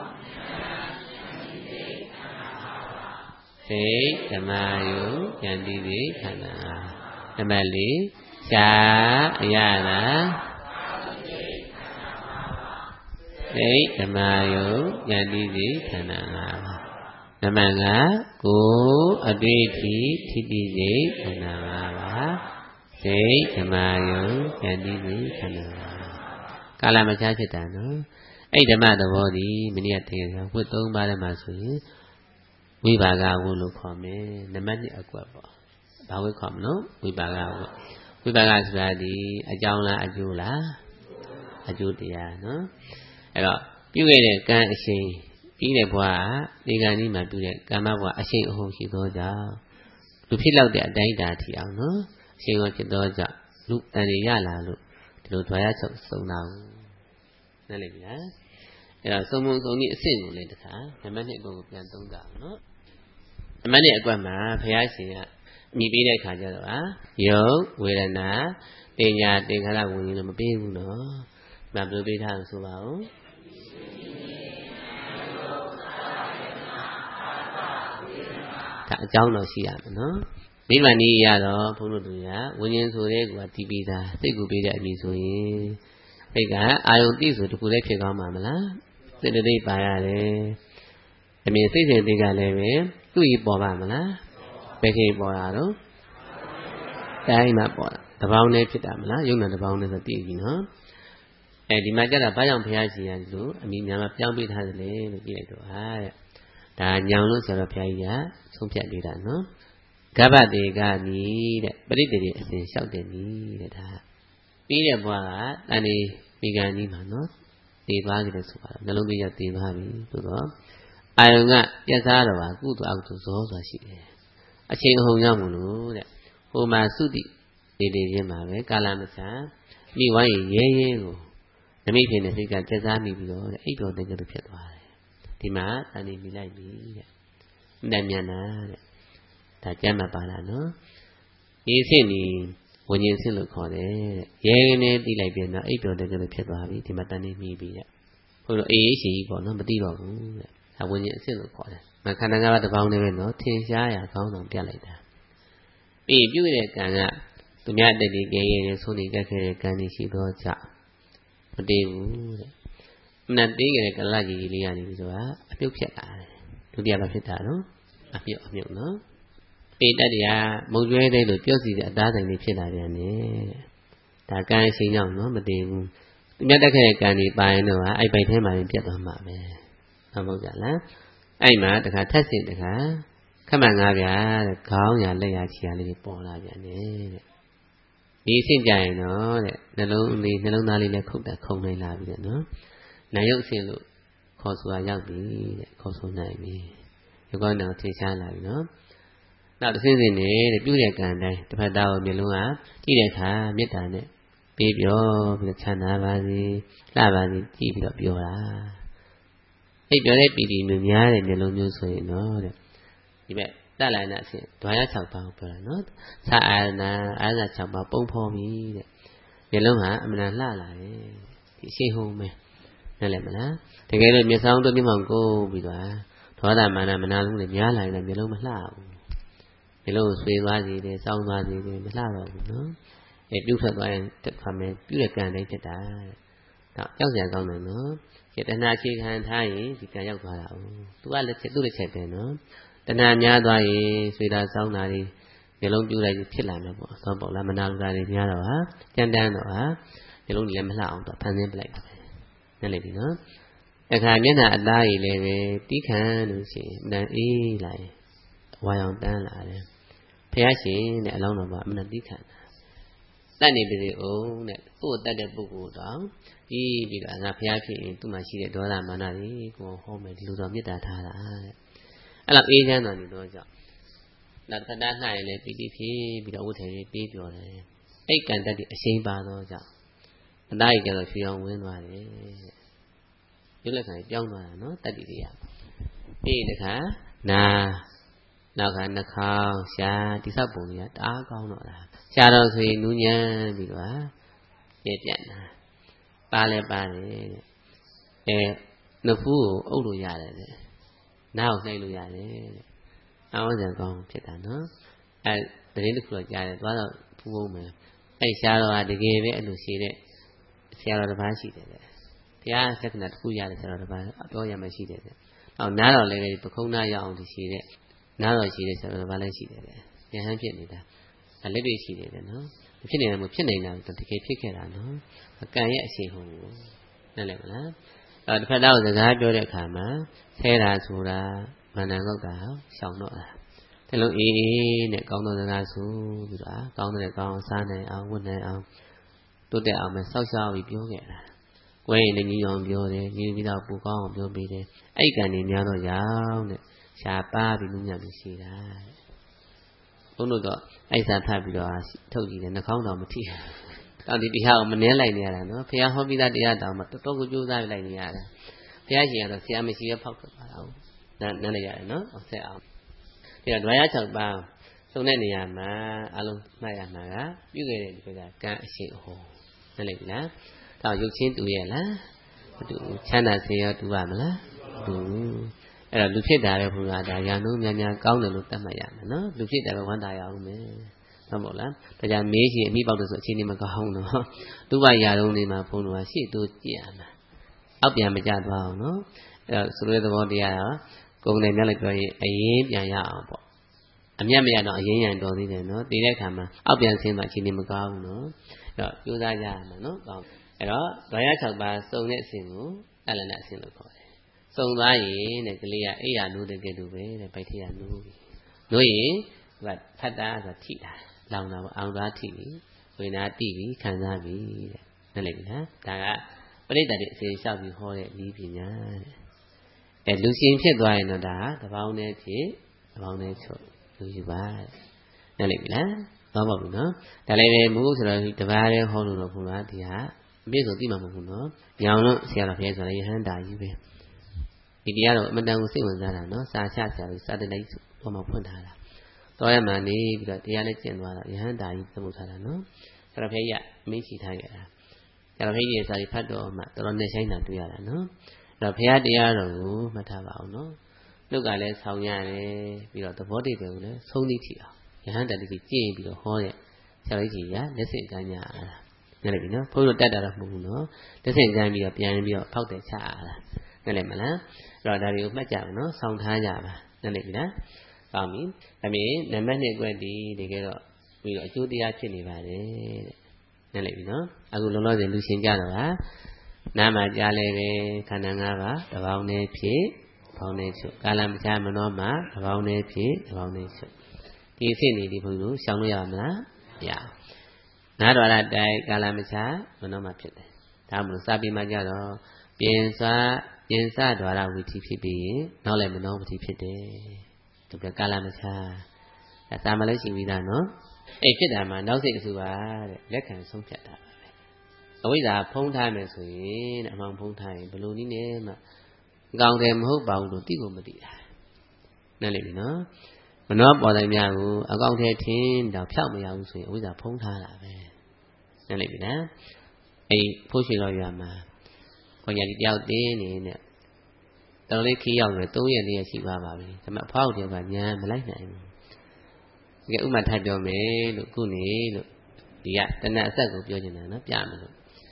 စိတ်ဓမ္မယုံဉာဏ်ဒီဒီခန္ဓာ၅ပါးနံပါတ်၄ရှားအရသာစိတ်ဓမ္မယုံဉာဏ်ဒီဒီခန္ဓာ၅ပါးနံပါတ်၅ကိုယ်အတွေ့အထိထိတိစိတ်ခန္ဓာ၅ပါးစိတ်ဓမ္မယုံဉာဏ်ဒီဒီခန္ဓာ၅ပါးကာလမချဖြစ်တာနော်အဲ့ဓမ္မသဘောဒီမနေ့ကသင်ရဝတ်သုံးပါးထဲမှာဆိုရင်ဝိပါကဝတ်လို့ခေါ်မယ်နံပါတ်၂အကွက်ပေါ့ဘာဝတ်ခေါ်မလို့ဝိပါကဝတ်ဝိပါကဆိုတာဒီအကြောင်းလားအကျိုးလားအကျိုးတရားနော်အဲ့တော့ပြုခဲ့တဲ့ကံအရှိန်ပြီးတဲ့ဘဝဒီကံကြီးမှာပြုတဲ့ကမ္မဘဝအရှိန်အဟုန်ရှိသောကြောင့်လူဖြစ်လောက်တဲ့အတိုင်းအတာထီအောင်နော်အရှိန်ကိုဖြစ်သောကြောင့်လူတန်ရရလာလို့ဒီလိုတွားရချုပ်စုံတာနားလည်ပြီလားအဲ့တော့စုံမုံစုံကြီးအဆင့်ကိုလည်းတခါနံပါတ်၂ကိုပြန်သုံးကြအောင်နော်နံပါတ်၂အကွက်မှာဘုရားရှင်ကမိပေးတဲ့ခါကျတော့ဟာယုတ်ဝေဒနာတင်ညာသင်္ခါရဝิญဉ်လို့မပေးဘူးနော်မဘယ်လိုပေးထားလို့ဆိုပါဦးဒါအကြောင်းတော့ရှိရမယ်နော်နိဗ္ဗာန်ကြီးရတော့ဘုန်းတော်တို့ကဝิญဉ်ဆိုတဲ့ကူကတီးပေးတာစိတ်ကူပေးတဲ့အမိဆိုရင်စိတ်ကအာယုံတိဆိုတခုလည်းဖြစ်ကောင်းမှာမလားစိတ်တိတ်ပါရတယ်အမြင်စိတ်စိတ်တိတ်ကလည်းပဲသူ့ကြီးပေါ်ပါမလားဘယ်ချိန်ပေါ်တာတော့တိုင်းမှာပေါ်တာတပေါင်းနဲ့ဖြစ်တာမလားယုံနာတပေါင်းနဲ့ဆိုတည်ပြီနော်အဲဒီမှာကြတာဘာကြောင့်ဘုရားရှင်ကလို့အမိညာမှာပြောင်းပေးထားတယ်လေလို့ကြည့်လိုက်တော့ဟာတဲ့ဒါညောင်လို့ဆိုတော့ဘုရားကြီးကဆုံးဖြတ်ပေးတာနော်ဂဗ္ဗတေကနီတဲ့ပရိသေတိအစဉ်လျှောက်တယ်နီတဲ့ဒါပြီးတဲ့ဘွားကတန်ဒီမိဂန်ကြီးမှာနော်တည်သွားကြတယ်ဆိုပါတော့နှလုံးသွင်းရတည်သွားပြီဆိုတော့အာယုံကပြတ်စားတော့ပါကုသအောက်သူဇောဆိုတာရှိတယ်အချိန်အဟုန်ရောက်မလို့တဲ့ဟိုမှာသုတိနေနေချင်းမှာပဲကာလမဆန်မိဝိုင်းရဲရဲကိုနမိဖြစ်နေစိတ်ကပြတ်စားမိပြီးတော့အိပ်တော်တဲ့ကလေးဖြစ်သွားတယ်ဒီမှာတန်ဒီမိလိုက်ပြီတဲ့မြတ်မြန်တာတဲ့ဒါကျမ်းမှာပါလာနော်ဒီအစ်นี่ဝิญဉ်ဆင့်လို့ခေါ်တယ်တဲ့ရဲနေတိလိုက်ပြန်တော့အိပ်တော်တဲ့ကလေးဖြစ်သွားပြီဒီမှာတန်နေမိပြီတဲ့ဘုရားအေးအေးရှိကြီးပေါ့နော်မသိတော့ဘူးတဲ့ဒါဝิญဉ်အဆင့်လို့ခေါ်တယ်မခန္ဓာငါးပါးတစ်ပေါင်းနဲ့ပဲနော်ထင်ရှားရကောင်းဆောင်ပြလိုက်တာပြီးပြုတဲ့ကံကသူများတတိကဲရဲဆုံးနေကြခဲ့တဲ့ကံတွေရှိသောကြောင့်မတည်ဘူးတဲ့မနဲ့သေးခဲ့တဲ့ကလကြီးကြီးလေးကနေပြီးဆိုတာအပြုတ်ဖြစ်လာတယ်ဒုတိယဘာဖြစ်တာနော်အပြုတ်အမြုပ်နော်ပေတတရားမုံကျွဲတဲ့လို့ပြောစီတဲ့အသားဆိုင်လေးဖြစ်လာပြန်တယ်ဒါကံအရှိန်ကြောင့်နော်မတည်ဘူးသူများတက်ခဲ့တဲ့ကံတွေပါရင်တော့အဲ့ပိုက်ထဲမှာရင်ပြတ်သွားမှာပဲဟုတ်မဟုတ်ကြလားအဲ့မှာတခါထက်စင်တခါခမန်ငါးပြားတဲ့ခေါင်းရလက်ရချီရလေးပေါ်လာပြန်တယ်တဲ့ဒီအဆင့်ကြရင်တော့တဲ့နှလုံးလေးနှလုံးသားလေးလည်းခုတ်တာခုံနိုင်လာပြီတဲ့နော်နာယုတ်အဆင့်လို့ခေါ်ဆိုတာရောက်ပြီတဲ့ခေါ်ဆိုနိုင်ပြီဒီကောင်းတော့ထင်ရှားလာပြီနော်နောက်တစ်ဆင့်ဆင့်နေတဲ့ပြုတဲ့ကံတိုင်းတစ်ဖက်သားကိုမျိုးလုံးကကြည့်တဲ့အခါမေတ္တာနဲ့ပေးပြောပြီးချမ်းသာပါစေလှပါစေကြည့်ပြီးတော့ပြောတာအဲ့ပြောတဲ့ပီတိမျိုးများတဲ့မျိုးလုံးမျိုးဆိုရင်တော့တဲ့ဒီဘက်တလန္နာအဆင့်ဒွါရ၆ပါးကိုပြောတာနော်သာအာရဏအာရဏ၆ပါးပုံဖော်ပြီတဲ့မျိုးလုံးဟာအမှန်လှလာတယ်ဒီရှင်းဟုံးမယ်နားလည်မလားတကယ်လို့မျက်စောင်းတို့မျက်မှောင်ကိုပြီးတော့ဒေါသမာနမနာလုံးတွေများလာရင်မျိုးလုံးမလှဘူးမျိုးလုံးဆွေးသွားစီတယ်စောင်းသွားစီတယ်မလှတော့ဘူးနော်အဲပြုတ်ထွက်သွားရင်တက်ခါမယ်ပြုတဲ့ကံတိုင်းဖြစ်တာဒါကြောက်စရာကောင်းတယ်နော်ဒီတဏှာအခြေခံထားရင်ဒီကံရောက်သွားတာ哦သူကလည်းသူ့လက်ချက်ပဲနော်တဏှာများသွားရင်ဆွေတာစောင်းတာတွေမျိုးလုံးပြူလိုက်ဖြစ်လာမှာပေါ့သောပေါ့လားမနာလူတာတွေများတော့ဟာကြမ်းတမ်းတော့ဟာမျိုးလုံးလည်းမလှအောင်တော့ဖန်ဆင်းပလိုက်တာပဲနဲ့လေပြီနော်အခါမျက်နှာအသားကြီးလည်းပဲတီးခံလို့ရှိရင်တန်အေးလာရင်ဝါရောင်တန်းလာတယ်ဘုရားရှင်တဲ့အလောင်းတော်မှာအမှန်တီးခံတာတတ်နေပြီအောင်တဲ့ကိုယ်တတ်တဲ့ပုဂ္ဂိုလ်တော့ပြီးပြီးတော့ငါဘုရားဖြစ်ရင်သူ့မှာရှိတဲ့ဒေါသမာနတွေကိုဟောမယ်ဒီလိုတော့မေတ္တာထားတာတဲ့အဲ့တော့အေးချမ်းတော်နေတော့ကြောင့်နောက်တဏှာနှိုင်လည်းပြီးပြီးဖြစ်ပြီးတော့ဝိထေရီပြီးပြောတယ်အဲ့ကံတတ်တဲ့အရှိန်ပါတော့ကြောင့်အသားကြီးကျတော့ဖြူအောင်ဝင်းသွားတယ်ရုပ်လက်ခံပြောင်းသွားတာနော်တတ္တိတရားအေးတခါနာနောက်ကနှာခေါင်းရှားဒီဆောက်ပုံကြီးကတအားကောင်းတော့လားရှားတော့ဆိုရင်နူးညံ့ပြီးတော့ပြည့်ပြတ်တာပါလဲပါတယ်တဲ့အဲနှဖူးကိုအုပ်လို့ရတယ်တဲ့နားကိုနှိပ်လို့ရတယ်တဲ့အောင်းစံကောင်းဖြစ်တာနော်အဲတရင်တစ်ခုတော့ကြားတယ်သွားတော့ဖူးအောင်မယ်အဲရှားတော့တကယ်ပဲအဲ့လိုရှိတဲ့ဆရာတော်တစ်ပါးရှိတယ်တဲ့တရားစက္ကနာတစ်ခုရတယ်ဆရာတော်တစ်ပါးအပြောရမှရှိတယ်တဲ့အော်နားတော်လည်းပခုံးနာရအောင်ဒီရှိတဲ့နားတော်ရှိတဲ့ဆရာတော်တစ်ပါးလည်းရှိတယ်တဲ့ဉာဏ်ဟန်ဖြစ်နေတာအလက်တွေရှိတယ်တဲ့နော်မဖြစ်နေတာမဖြစ်နေတာတကယ်ဖြစ်ခဲ့တာနော်အကံရဲ့အရှိန်ဟုန်ကိုနားလည်မလားအဲတစ်ဖက်သားကိုစကားပြောတဲ့အခါမှာဆဲတာဆိုတာမန္တန်ကောက်တာရှောင်တော့တာဒီလိုအေးအေးနဲ့ကောင်းသောစကားဆိုပြီးတော့ကောင်းတဲ့ကောင်းစားနိုင်အောင်ဝတ်နိုင်အောင်တိုးတက်အောင်ပဲစောက်ရှောက်ပြီးပြောခဲ့တာကိုယ်ရင်လည်းညီအောင်ပြောတယ်ညီပြီးတော့ပူကောင်းအောင်ပြောပေးတယ်အဲ့ကံနေများတော့ရောင်းတဲ့ရှားပါပြီးလူညံ့ပြီးရှိတာဘုန်းတို့တော့အဲ့စာထပ်ပြီးတော့ထုတ်ကြည့်တယ်နှာခေါင်းတော်မထိဘူးတောင်ဒီတရားကိုမနှဲလိုက်နေရတာနော်ဘုရားဟောပြီးသားတရားတောင်မှတော်တော်ကိုကြိုးစားပြီးလိုက်နေရတယ်ဘုရားရှင်ကတော့ဆရာမရှိရဖောက်ထွက်သွားတာဟုတ်နားနားလိုက်ရတယ်နော်အောင်ဆက်အောင်ဒီတော့ဒွါရ၆ပါးသုံးတဲ့နေရာမှာအလုံးမှတ်ရမှာကပြုခဲ့တဲ့ဒီကကံအရှိဟောနားလိုက်ပြီလားတောင်ရုပ်ချင်းတူရဲ့လားမတူချမ်းသာစေရောတူပါမလားတူအဲ့တော့လူဖြစ်တာလည်းဘုရားဒါရာနှုန်းများများကောင်းတယ်လို့သတ်မှတ်ရမယ်နော်လူဖြစ်တယ်ပဲဝမ်းသာရအောင်မယ်ဟုတ်မို့လားဒါကြောင့်မေးရှင်အမိပေါက်လို့ဆိုအချင်းနေမကောင်းတော့သူ့ဘရာတုံးလေးမှာဘုန်းတော်ကရှေ့တိုးကြည့်ရမှာအောက်ပြန်မကြသွားအောင်နော်အဲ့တော့ဆိုတဲ့သဘောတရားတော့ကိုယ်နဲ့မျက်လိုက်ပြောရင်အရင်ပြန်ရအောင်ပေါ့အမျက်မရတော့အရင်ရန်တော်သေးတယ်နော်တည်တဲ့အခါမှာအောက်ပြန်ဆင်းမှအချင်းနေမကောင်းဘူးနော်အဲ့တော့ကြိုးစားကြရမှာနော်ကောင်းအဲ့တော့ဒွါရ၆ပါးစုံတဲ့အစဉ်ကိုအလနာအစဉ်လို့ခေါ်တယ်စုံသွားရင်တဲ့ကလေးကအိယာနိုးတဲ့ကဲ့သို့ပဲတဲ့ပိုက်ထရနိုးပြီနိုးရင်သူကဖတ်တာဆိုထိတာလောင်တာပေါ့အောင်သွားထိပြီဝေနာတိပြီခံစားပြီတဲ့နားလည်ပြီလားဒါကပရိသတ်တွေအစဉ်လျှောက်ပြီးဟောတဲ့ဤပညာတဲ့အဲလူရှင်ဖြစ်သွားရင်တော့ဒါတပေါင်းနဲ့ဖြစ်တပေါင်းနဲ့ချုပ်လူယူပါတဲ့နားလည်ပြီလားတော့ပါဘူးနော်ဒါလည်းပဲမဟုတ်ဆိုတော့တပါးလေးဟောလို့တော့ဘုရားဒီဟာအပြည့်စုံသိမှာမဟုတ်ဘူးနော်ညောင်လို့ဆရာတော်ဘုရားဆိုတော့ယဟန်တာကြီးပဲဒီတရားတော့အမတန်ကိုစိတ်ဝင်စားတာနော်စာချဆရာကြီးစာတလိုက်ဘောမှာဖွင့်ထားတာတော်ရမှန်နေပြီးတော့တရားနဲ့ကျင့်သွားတာယဟန်တာကြီးသမှုထားတာနော်ဆရာတော်ဘုရားအမိန့်ရှိထားခဲ့တာဆရာတော်ဘုရားရဲ့စာကြီးဖတ်တော့မှတော်တော်နဲ့ဆိုင်တာတွေ့ရတာနော်အဲ့တော့ဘုရားတရားတော်ကိုမှတ်ထားပါအောင်နော်နှုတ်ကလည်းဆောင်းရတယ်ပြီးတော့သဘောတည်းတွေကိုလည်းဆုံးသိထီအောင်ယဟန်တာကြီးကျင့်ပြီးတော့ဟောတဲ့ဆရာကြီးကလက်စစ်ကမ်းကြရတာနားလည်ပြီနော်ဘုန်းကြီးတို့တတ်တာတော့မဟုတ်ဘူးနော်လက်စစ်ကမ်းပြီးတော့ပြန်ပြီးတော့ဖောက်တယ်ချရတာနားလည်မလားအဲ့တော့ဒါတွေကိုမှတ်ကြပါနော်ဆောင်းထားကြပါနားလည်ပြီလားကောင်းပြီဒါမြင်နံပါတ်နှစ်ကွက်ဒီတကယ်တော့ပြီးတော့အကျိုးတရားဖြစ်နေပါတယ်တဲ့နားလည်ပြီနော်အခုလုံးလုံးစင်လူရှင်ကြတော့ဟာနားမှာကြားလဲပဲခန္ဓာ၅ပါးတပေါင်းနဲ့ဖြစ်တပေါင်းနဲ့ချုပ်ကာလမချမနောမှာတပေါင်းနဲ့ဖြစ်တပေါင်းနဲ့ချုပ်ဒီအဖြစ်နေဒီဘုန်းကြီးတို့ရှောင်လို့ရမလားမရနားတော်ရတိုက်ကာလမချမနောမှာဖြစ်တယ်ဒါမှမဟုတ်စာပေမှာကြတော့ပြင်စာပြင်စဒွါရဝီတိဖြစ်ပြီးရင်နောက်လည်းမနောဝီတိဖြစ်တယ်ဒီကကာလမချဒါသာမလည်းရှိပြီးသားနော်အဲ့ဖြစ်တာမှာနောက်စိတ်အစုပါတဲ့လက်ခံဆုံးဖြတ်တာပဲအဝိဇ္ဇာဖုံးထားမယ်ဆိုရင်အမှန်ဖုံးထားရင်ဘယ်လိုနည်းနဲ့မှအကောင်တယ်မဟုတ်ပါဘူးလို့သိကိုမသိတာနားလည်ပြီနော်မနောပေါ်တိုင်းများကိုအကောင်တယ်ထင်းတော့ဖြောက်မရဘူးဆိုရင်အဝိဇ္ဇာဖုံးထားတာပဲနားလည်ပြီနော်အဲ့ဖိုးရှင်တော်ရွာမှာဘုရားဒီတယောက်တင်းနေနဲ့တော်လေးခီးရောက်တယ်သုံးရက်လေးရှိပါပါပြီဒါပေမဲ့အဖောက်တယောက်ကညာမလိုက်နိုင်ဘူးဒီဥမာထိုက်ပြောမယ်လို့ခုနေလို့ဒီကတဏှာအဆက်ကိုပြောနေတာနော်ပြမယ်လို့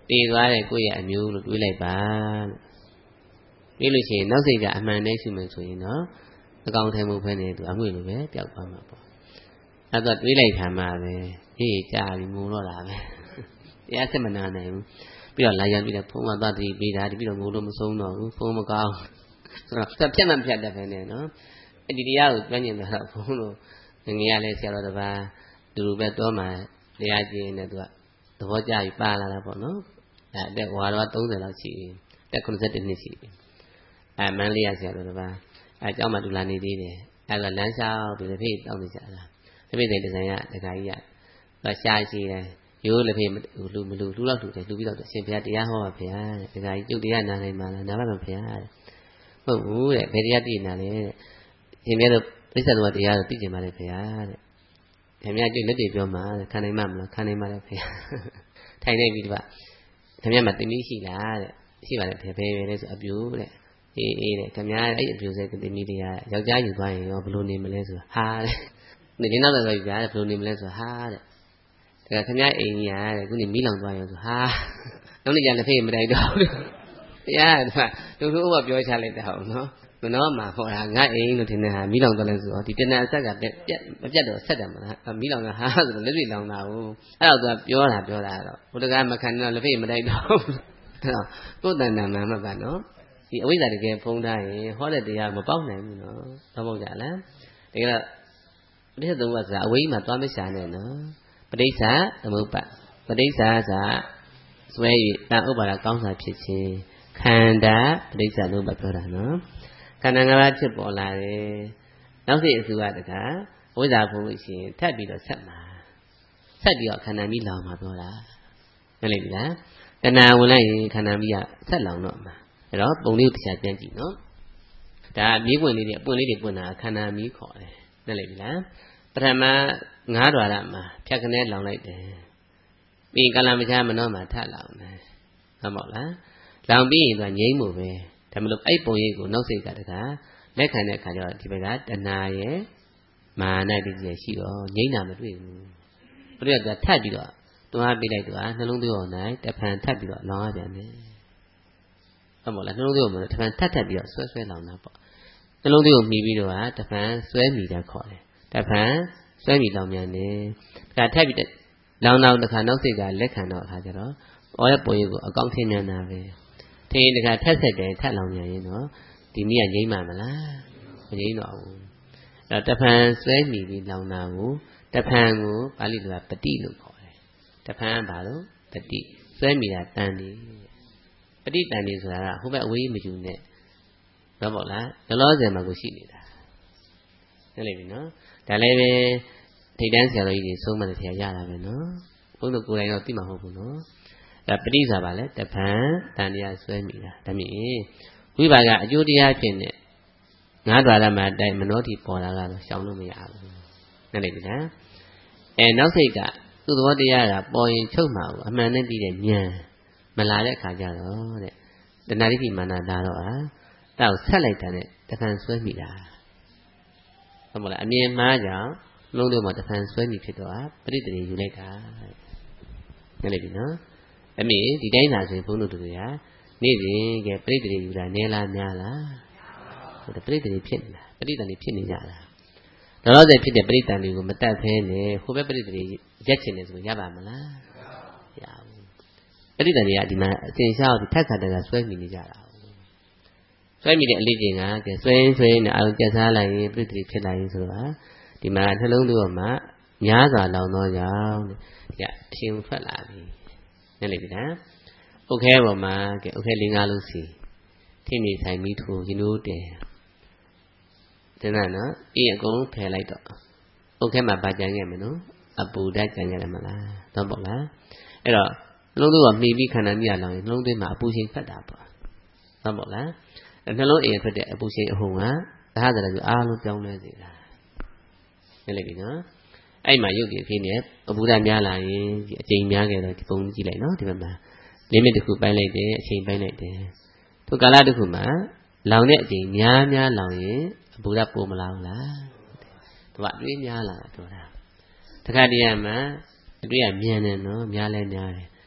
တည်သွားတဲ့ကိုယ့်ရဲ့အမျိုးလို့တွေးလိုက်ပါလို့ပြီးလို့ရှိရင်နောက်စိတ်ကအမှန်နဲ့ရှိမှဆိုရင်တော့အကောင်ထဲမှုပဲနေသူအငွေ့လိုပဲပျောက်သွားမှာပေါ့အဲ့တော့တွေးလိုက်တာမှပဲအေးကြာပြီငိုတော့တာပဲတရားစစ်မနာနိုင်ဘူးပြီးတော့လာရပြီးတော့ဖုံးကသွားတည်ပြီးတာပြီးတော့ငိုလို့မဆုံးတော့ဘူးဖုံးမကောင်းဆိုတော့ဖြတ်မှဖြတ်တတ်ပဲနဲ့နော်အဲ့ဒီတရားကိုကျွမ်းကျင်တာတော့ဘုန်းလို့ငငယ်ရလဲဆရာတော်တစ်ပါးသူတို့ပဲတော့မှတရားကျင့်နေသူကသဘောကျပြီးပါလာတာပေါ့နော်အဲ့တဲ့ဝါတော့သုံးဆယ်လောက်ရှိပြီတက်ခုနှစ်နှစ်ရှိပြီအဲ့မန်းလေးရဆရာတော်တစ်ပါးအဲ့အเจ้าမှတူလာနေသေးတယ်အဲ့တော့လမ်းလျှောက်ပြီးလက်ဖေးတောင်းနေကြတာလက်ဖေးတဲ့ဒီဇိုင်းကဒကာကြီးကရှားရှိတယ်ရိုးလက်ဖေးလူမလူလူတော့လူတယ်လူပြီးတော့အရှင်ဘုရားတရားဟောပါဗျာဒကာကြီးကျုပ်တရားနာနိုင်ပါလားနားပါမှာဘုရားဟုတ်ဘူးတဲ့ဘယ်တရားသိနာလဲတဲ့ရှင်မြတ်တို့ပြိဿတော်တရားကိုသိကျင်ပါလေခင်ဗျာတဲ့ခင်ဗျာကျုပ်လက်တွေပြောမှာခံနိုင်မှာမလားခံနိုင်ပါလေခင်ဗျာထိုင်နေပြီဒီပါခင်ဗျာမှာတင်ပြီးရှိလားတဲ့ရှိပါလေဘယ်ဘယ်လဲဆိုအပြိုတဲ့အေးအေးတဲ့ခင်ဗျာအဲ့အပြိုစဲတင်ပြီးတရားယောက်ျားယူသွားရင်ရောဘယ်လိုနေမလဲဆိုဟာတဲ့ဒီနောက်တော့ပြောကြားတယ်ဘယ်လိုနေမလဲဆိုဟာတဲ့ဒါခင်ဗျာအိမ်ကြီးရတဲ့ခုနေမီးလောင်သွားရောဆိုဟာနောက်နေ့ကျလက်ဖေးမတိုက်တော့ဘူးတရားကတူတူကပြောချလိုက်တာဟုတ်နော်မနောမှာဟောတာငါအိမ်လို့ထင်တယ်ဟာမီးလောင်သွားလဲဆိုတော့ဒီတဏှာအဆက်ကပြက်မပြတ်တော့ဆက်တယ်မလားမီးလောင်တာဟာဆိုတော့လက်တွေလောင်တာဟုတ်အဲ့တော့သူကပြောတာပြောတာတော့ဘုဒ္ဓကမခံတော့လက်ဖေးမတိုက်တော့ဘူးအဲ့တော့ကိုယ်တဏ္ဍာမှန်မှပါနော်ဒီအဝိဇ္ဇာတကယ်ဖုံးထားရင်ဟောတဲ့တရားမပေါက်နိုင်ဘူးနော်တော့မဟုတ်ကြလားတကယ်တော့ပဋိစ္စသုံးပါးဆိုတာအဝိဇ္ဇာမှာသွားမရှာနဲ့နော်ပဋိစ္စသမုပ္ပါပဋိစ္စဆိုတာစွဲ၍တန်ဥပါဒကောင်းစွာဖြစ်ခြင်းခန္ဓာပဋိစ္စလို့ပြောတာနော်ခန္ဓာငါးပါးဖြစ်ပေါ်လာတယ်နောက်စိတ်အစုကတကဝိဇ္ဇာဖုံးလို့ရှိရင်ထပ်ပြီးတော့ဆက်မှာဆက်ပြီးတော့ခန္ဓာကြီးလောင်မှာပြောတာမလိမ့်ဘူးလားတဏှာဝင်လိုက်ရင်ခန္ဓာကြီးကဆက်လောင်တော့မှာအဲ့တော့ပုံလေးကိုတရားပြန်ကြည့်နော်ဒါမီးပွင့်လေးတွေအပွင့်လေးတွေပွင့်တာခန္ဓာမီးခေါ်တယ်မလိမ့်ဘူးလားပထမငါးဓာရမှာဖြတ်ခနဲလောင်လိုက်တယ်ပြီးကာလမချာမနောမှာထပ်လောင်တယ်ဟုတ်ပါ့လားလောင်ပြီးရင်သူကငြိမ့်မှုပဲဒါမလို့အဲ့ပုံရိပ်ကိုနောက်စိတ်ကတကလက်ခံတဲ့ခါကျတော့ဒီဘက်ကတဏှာရဲ့မာနတိရဲ့ရှိတော့ငြိမ့်တာမတွေ့ဘူးပြည့်တော့ထပ်ပြီးတော့တွားပေးလိုက်တော့နှလုံးသွေးပေါ်၌တဖန်ထပ်ပြီးတော့လောင်ရပြန်တယ်ဟုတ်မလားနှလုံးသွေးပေါ်မှာတဖန်ထပ်ထပ်ပြီးတော့ဆွဲဆွဲလောင်တာပေါ့နှလုံးသွေးကိုမှီပြီးတော့တဖန်ဆွဲမိတာခေါ်တယ်တဖန်ဆွဲမိလောင်ပြန်တယ်ဒါထပ်ပြီးလောင်တော့တခါနောက်စိတ်ကလက်ခံတော့အခါကျတော့အော်ရဲ့ပုံရိပ်ကိုအကောင့်ထင်းနေတာပဲထင်းတခါထက်ဆက်တယ်ထက်လောင်ပြန်ရင်တော့ဒီမိကငြိမ့်မှာမလားမငြိမ့်တော့ဘူးအဲ့တော့တဖန်ဆွဲမိပြီးလောင်တာကိုတဖန်ကိုပါဠိလိုကပฏิလို့ခေါ်တယ်တဖန်ဘာလို့ပฏิဆွဲမိတာတန်ဒီပฏิတန်ဒီဆိုတာကဟိုဘက်အဝေးမယူနဲ့တော့ပေါ့လားလောလောဆယ်မှာကိုရှိနေတာသိလိမ့်ပြီနော်ဒါလည်းပဲထိတ်တန်းဆရာတော်ကြီးတွေဆုံးမတဲ့ဆရာရတာပဲနော်ဘုန်းတော်ကိုယ်တိုင်တော့သိမှာမဟုတ်ဘူးနော်ဒါပฏิစာပါလေတဖန်တန်တရားဆွဲမိတာဒါမြင်ဝိပါကအကျိုးတရားဖြစ်နေငါးဓာရမှာတိုင်မနောတိပေါ်လာတော့ရှောင်လို့မရဘူးနားလည်ပြီလားအဲနောက်စိတ်ကသူ့သဘောတရားကပေါ်ရင်ချုပ်မှာဘူးအမှန်နဲ့ပြီးတဲ့ဉာဏ်မလာတဲ့အခါကျတော့တဲ့တဏှာတိမာနလာတော့ဟာတောက်ဆက်လိုက်တဲ့တဖန်ဆွဲမိတာဟုတ်မလားအမြင်မှားကြောင့်လုံးလုံးမှာတဖန်ဆွဲမိဖြစ်တော့ပရိသေတွေယူလိုက်တာနားလည်ပြီနော်အမေဒီတိုင်းသာဆိုရင်ဘုန်းတော်တို့တွေကနေ့စဉ်ကပရိသေတွေယူတာနည်းလားများလားဟုတ်တယ်ပရိသေတွေဖြစ်နေတာပရိသေတွေဖြစ်နေကြတာတော့တော့ဖြစ်တဲ့ပရိသေတွေကိုမတတ်ဖဲနဲ့ဟိုဘက်ပရိသေတွေရက်ချင်တယ်ဆိုရပါမလားရဘူးပရိသေတွေကဒီမှာအစဉ်ရှားဒီထက်ခါတက်ကဆွဲမိနေကြတာဆွဲမိတဲ့အလေးချိန်ကကဲဆွဲဆွဲနေအောင်ကြက်စားလိုက်ရင်ပရိသေတွေဖြစ်လာရင်ဆိုတာဒီမှာနှလုံးသွေးပေါ်မှာများစွာလောင်သောကြောင့်ဒီကအရှင်ထွက်လာပြီနားလည်ပြီလားအုတ်ခဲပေါ်မှာကဲအုတ်ခဲလေးငါးလုံးစီထိမိဆိုင်မိထိုးရင်တို့တယ်တင်တာနော်အေးအကုန်ဖယ်လိုက်တော့အုတ်ခဲမှာပါကြံခဲ့မယ်နော်အပူဓာတ်ကြံခဲ့တယ်မလားတော့ပေါ့လားအဲ့တော့နှလုံးသွေးကမှီပြီးခန္ဓာမြလောင်ရင်နှလုံးသွေးမှာအပူချိန်ဖတ်တာပေါ့တော့ပေါ့လားနှလုံးအိမ်ထွက်တဲ့အပူချိန်အဟုန်ကဒါဟာဆိုအားလုံးပြောင်းလဲစေတာနားလည်ပြီနော်အဲ့မှာရုပ်ကြီးဖြစ်နေအပူဓာတ်များလာရင်အချိန်များခဲ့တော့ဒီပုံကြည့်လိုက်နော်ဒီဘက်မှာlimit တစ်ခုပိုင်းလိုက်တယ်အချိန်ပိုင်းလိုက်တယ်သူကာလတစ်ခုမှာလောင်တဲ့အချိန်များများလောင်ရင်အပူဓာတ်ပိုမလာဘူးလားသူကအတွေးများလာတာပြောတာတခါတည်းမှာအတွေးကမြန်တယ်နော်များလဲများတယ်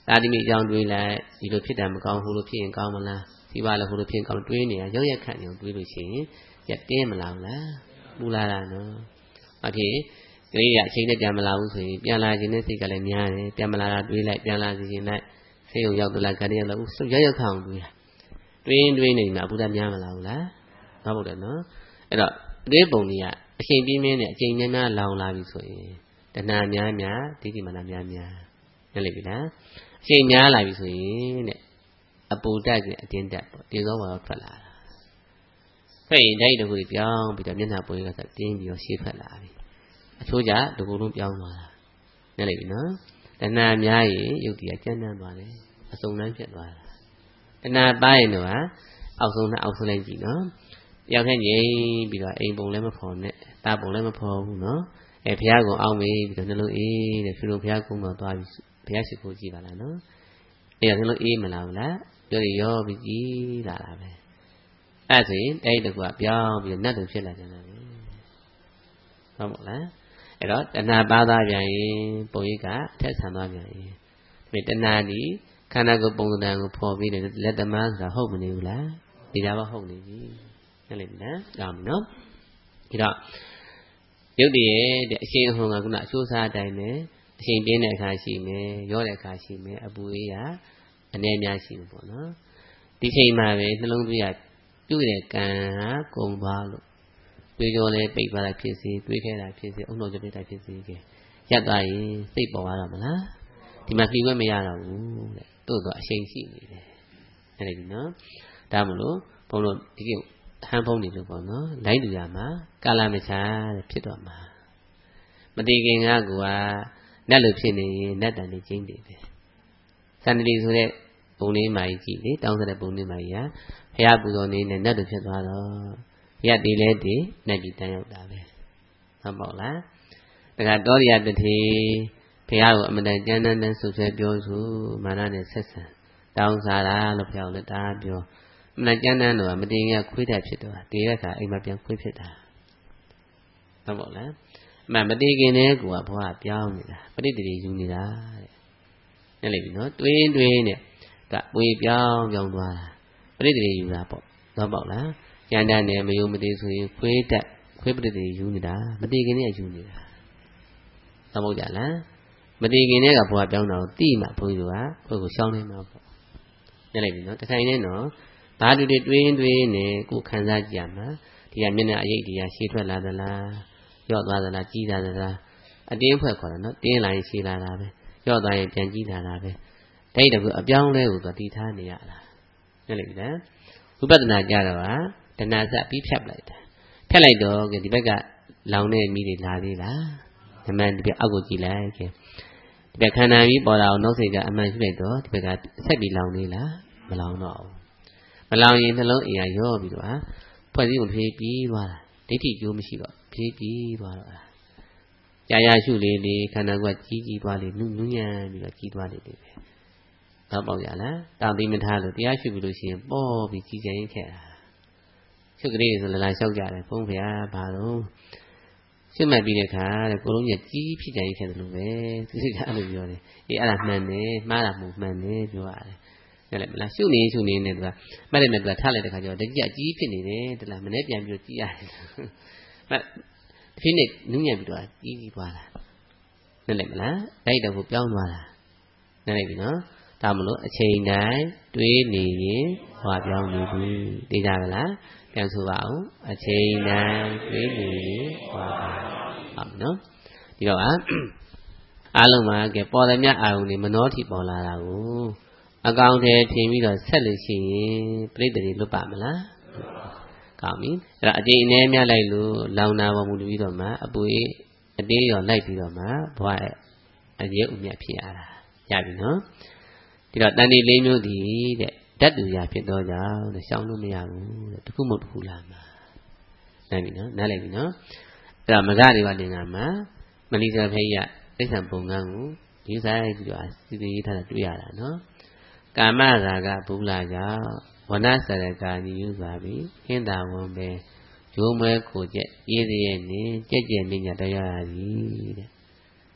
ဒါဒီမိအကြောင်းတွေးလိုက်ဒီလိုဖြစ်တယ်မကောင်းဟိုလိုဖြစ်ရင်ကောင်းမလားဒီပါလည်းဟိုလိုဖြစ်ကောင်းတွေးနေရရုပ်ရက်ခန့်နေတွေးလို့ရှိရင်ရက်တင်းမလာဘူးလားပူလာတာနော်အဖြစ်ကလေးကအချိန်နဲ့ပြန်မလာဘူးဆိုရင်ပြန်လာခြင်းနဲ့စိတ်ကလည်းများတယ်ပြန်မလာတာတွေးလိုက်ပြန်လာစီခြင်းလိုက်စိတ်ုံရောက်တော့လားကတည်းကလည်းရုပ်ရက်ခန့်တွေးတာတွေးတွေးနေမှာဘုရားများမလာဘူးလားမဟုတ်တယ်နော်အဲ့တော့ဒီပုံကြီးကအချိန်ပြင်းပြင်းနဲ့အချိန်များများလောင်လာပြီဆိုရင်တဏှာများများဒိဋ္ဌိမာနများများနားလည်ပြီလားအချိန်များလာပြီဆိုရင်တဲ့အပူတက်ခြင်းအတင်းတက်ပေါ့ဒီသောဘာထွက်လာတာဖိတ်တိုက်တခုပြောင်းပြီးတော့မျက်နှာပွင့်ကစတင်းပြီးတော့ရှေ့ထွက်လာပြီအချိုးကြဒီကုလုံးပြောင်းသွားတာနားလည်ပြီနော်တဏှာများရင်ယုတ်တိကကျန်းတန်းသွားတယ်အစုံလန်းဖြစ်သွားတာတဏှာပါရင်တော့အောက်ဆုံးနဲ့အောက်ဆုံးလိုက်ကြည့်နော်ရောက်ခဲ့ငြိမ်ပြီးတော့အိမ်ပုံလည်းမဖော်နဲ့တာပုံလည်းမဖော်ဘူးနော်အဲဘုရားကုံအောင်မေးပြီးတော့နှလုံးအေးတဲ့ဖြူလို့ဘုရားကုံတော့သွားပြီးဘုရားရှိခိုးကြည့်ပါလားနော်အဲ့ဒါနှလုံးအေးမလားဘူးလားပြောရရောပြီးကြည့်လာတာပဲအဲ့ဆိုရင်အဲ့တကူကပြောင်းပြီးတော့နတ်တို့ဖြစ်လာကြတယ်ဟုတ်မို့လားအဲ့တော့တဏှာပါသွားပြန်ရင်ပုံရိပ်ကအထက်ဆံသွားပြန်ရင်ဒီတဏှာဒီခန္ဓာကိုယ်ပုံစံကိုဖော်ပြီးတယ်လက်သမားဆိုတာဟုတ်မနေဘူးလားဒီဒါမှဟုတ်နေပြီနားလည်ပြီလားကြောင်းနော်ဒီတော့ရုပ်တည်းရဲ့အရှင်ဟောကခုနအချိုးစားအတိုင်းပဲအရှင်ပြင်းတဲ့အခါရှိမယ်ရောတဲ့အခါရှိမယ်အပူအေးရအနေအများရှိဘူးပေါ့နော်ဒီချိန်မှာပဲနှလုံးသွေးရပြုတ်တဲ့ကံဟာကုံသွားလို့တွေးကြောလဲပိတ်သွားတာဖြစ်စေတွေးခဲတာဖြစ်စေအုံတော်ကြပိတ်တာဖြစ်စေကရက်သွားရင်စိတ်ပေါ်သွားတော့မလားဒီမှာပြီးခွင့်မရတော့ဘူးတဲ့တို့တော့အရှိန်ရှိနေတယ်အဲ့ဒီနော်ဒါမလို့ဘုံတို့ဒီကိဟန်ဖုံးနေလို့ပေါ့နော်လိုင်းတူရမှာကာလမချာတဲ့ဖြစ်တော့မှာမတိခင်ကကူကနတ်လိုဖြစ်နေရင်နတ်တန်နေချင်းနေတယ်စန္ဒတိဆိုတဲ့ပုံလေးမာကြီးကြည့်လေတောင်းတဲ့ပုံလေးမာကြီးကဘုရားပူဇော်နေနဲ့နတ်လိုဖြစ်သွားတော့ရတည်လဲတည်နတ်ကြီးတန်းရောက်တာပဲဟုတ်ပေါ့လားဒါကတောရိယတတိဘုရားကိုအမတန်ကျမ်းတမ်းတမ်းဆုဆွဲပြောဆိုမာနနဲ့ဆက်ဆံတောင်းစားတာလို့ဘုရားလည်းတားပြောမနကျမ်းတန်းတော့မတင်ရခွေးတက်ဖြစ်တော့တည်တဲ့အခါအိမ်မှာပြန်ခွေးဖြစ်တာဟုတ်ပေါ့လားအမှမတည်ခင်တည်းကဘုရားပြောင်းနေတာပဋိတ္တိယူနေတာတဲ့နဲ့လေပြီနော်တွင်းတွင်းနဲ့ကပွေပြောင်းပြောင်းသွားတာပဋိတ္တိယူတာပေါ့ဟုတ်ပေါ့လားကျမ်းတန်းနဲ့မယုံမတည်ဆိုရင်ခွေးတက်ခွေးပဋိတ္တိယူနေတာမတည်ခင်တည်းကယူနေတာဟုတ်ပေါ့ကြလားမတည်ခင်တည်းကဘုရားပြောင်းတာကိုတိမှဘုန်းကြီးကခွေးကိုရှောင်းနေမှာပေါ့နဲ့လေပြီနော်တခိုင်နဲ့နော်ဘာတူတွေတွင်းတွင်းနဲ့ကိုခံစားကြရမှာဒီကမျက်နှာအရိပ်ဒီကရှည်ထွက်လာသလားရော့သွားသလားကြီးလာသလားအတင်းဖွဲ့ခေါ်တယ်နော်တင်းလာရင်ရှည်လာတာပဲရော့သွားရင်ပြန်ကြီးလာတာပဲဒိတ်တကူအပြောင်းလဲကိုသွားတည်ထားနေရတာနားလည်ပြီလားဝိပဿနာကြတော့ကတဏှာစပြီးဖြတ်လိုက်တာဖြတ်လိုက်တော့ဒီဘက်ကလောင်တဲ့မိတွေလာသေးလားအမှန်ဒီဘက်အောက်ကိုကြည့်လိုက်ခင်ဒီဘက်ခန္ဓာကြီးပေါ်လာအောင်နှုတ်စိတ်ကအမှန်ရှိလိုက်တော့ဒီဘက်ကဆက်ပြီးလောင်သေးလားမလောင်တော့ဘူးမလောင်ရင်နှလုံးအရာရောပြီးတော့ဖွဲ့စည်းကိုဖြည်းပြီးသွားတာဒိဋ္ဌိကျိုးမရှိတော့ဖြည်းပြီးသွားတော့ကြာရရှုလေးလေးခန္ဓာကကြီးကြီးသွားလေးနုနုညံပြီးတော့ကြီးသွားလေးလေးပဲတော့ပေါ့ရလားတောင်းသိမထားလို့တရားရှုပြီးလို့ရှိရင်ပေါ်ပြီးကြီးကျယ်ရင်ခဲ့တာရှုကလေးဆိုလည်းလာလျှောက်ကြတယ်ဘုန်းဗျာဘာလို့ရှုမှတ်ပြီးတဲ့ခါတဲ့ကိုလုံးကြီးကြီးဖြစ်ကြရင်ခဲ့တယ်လို့ပဲသူကအဲ့လိုပြောတယ်အေးအဲ့ဒါမှန်တယ်မှားတာမဟုတ်မှန်တယ်ပြောရတယ်နဲ့လည်းမလားရှုနေရှုနေနဲ့သူကမှတ်တယ်နဲ့သူကထားလိုက်တဲ့ခါကျတော့တကြီးအကြီးဖြစ်နေတယ်တလားမနေ့ပြန်ပြီးကြည့်ရတယ်မှတ်ဒီနေ့နူးညံ့ပြီးတော့ကြီးကြီးသွားတာနဲ့လည်းမလားတိုက်တော့ကိုပြောင်းသွားတာနဲ့လည်းပြီနော်ဒါမလို့အချိန်တိုင်းတွေးနေရင်ဟောပြောင်းနေပြီသိကြပါလားပြန်ဆိုပါအောင်အချိန်တိုင်းတွေးနေရင်ဟောဟုတ်နော်ဒီတော့အားလုံးမှာကဲပေါ်တယ်မြအာယုန်နေမနှောထိပေါ်လာတာကိုအကောင်ထဲထင်ပြီးတော့ဆက်လို့ရှိရင်ပြိတ္တိလွတ်ပါမလားကောင်းပြီအဲ့ဒါအကျဉ်းအနေများလိုက်လို့လောင်နာပေါ်မူတပြီးတော့မှအပူအေးအသေးရောလိုက်ပြီးတော့မှဘဝအရေးဥမြတ်ဖြစ်ရတာရပြီနော်ဒီတော့တန်တီလေးမျိုးဒီတဲ့ဓာတ်တူရဖြစ်တော့ကြောင့်တဲ့ရှောင်းလို့မရဘူးတဲ့တခုမဟုတ်တခုလာမှာနိုင်ပြီနော်နားလည်ပြီနော်အဲ့ဒါမဂ္ဂတွေပါလင်္ကာမှာမလီစာဖေးရသိက္ခာပုံကန်းကိုဒီဆိုင်ပြီးတော့စီစီရေးထားတာတွေ့ရတာနော်ကာမရာဂဘုလာကြောင့်ဝဏ္ဏစရကာနိယူစွာပြီးဟင်းသာဝန်ပဲဂျိုးမဲကိုကျက်ရေးသေးရဲ့နေကြက်ကြက်နေကြတရားရည်တဲ့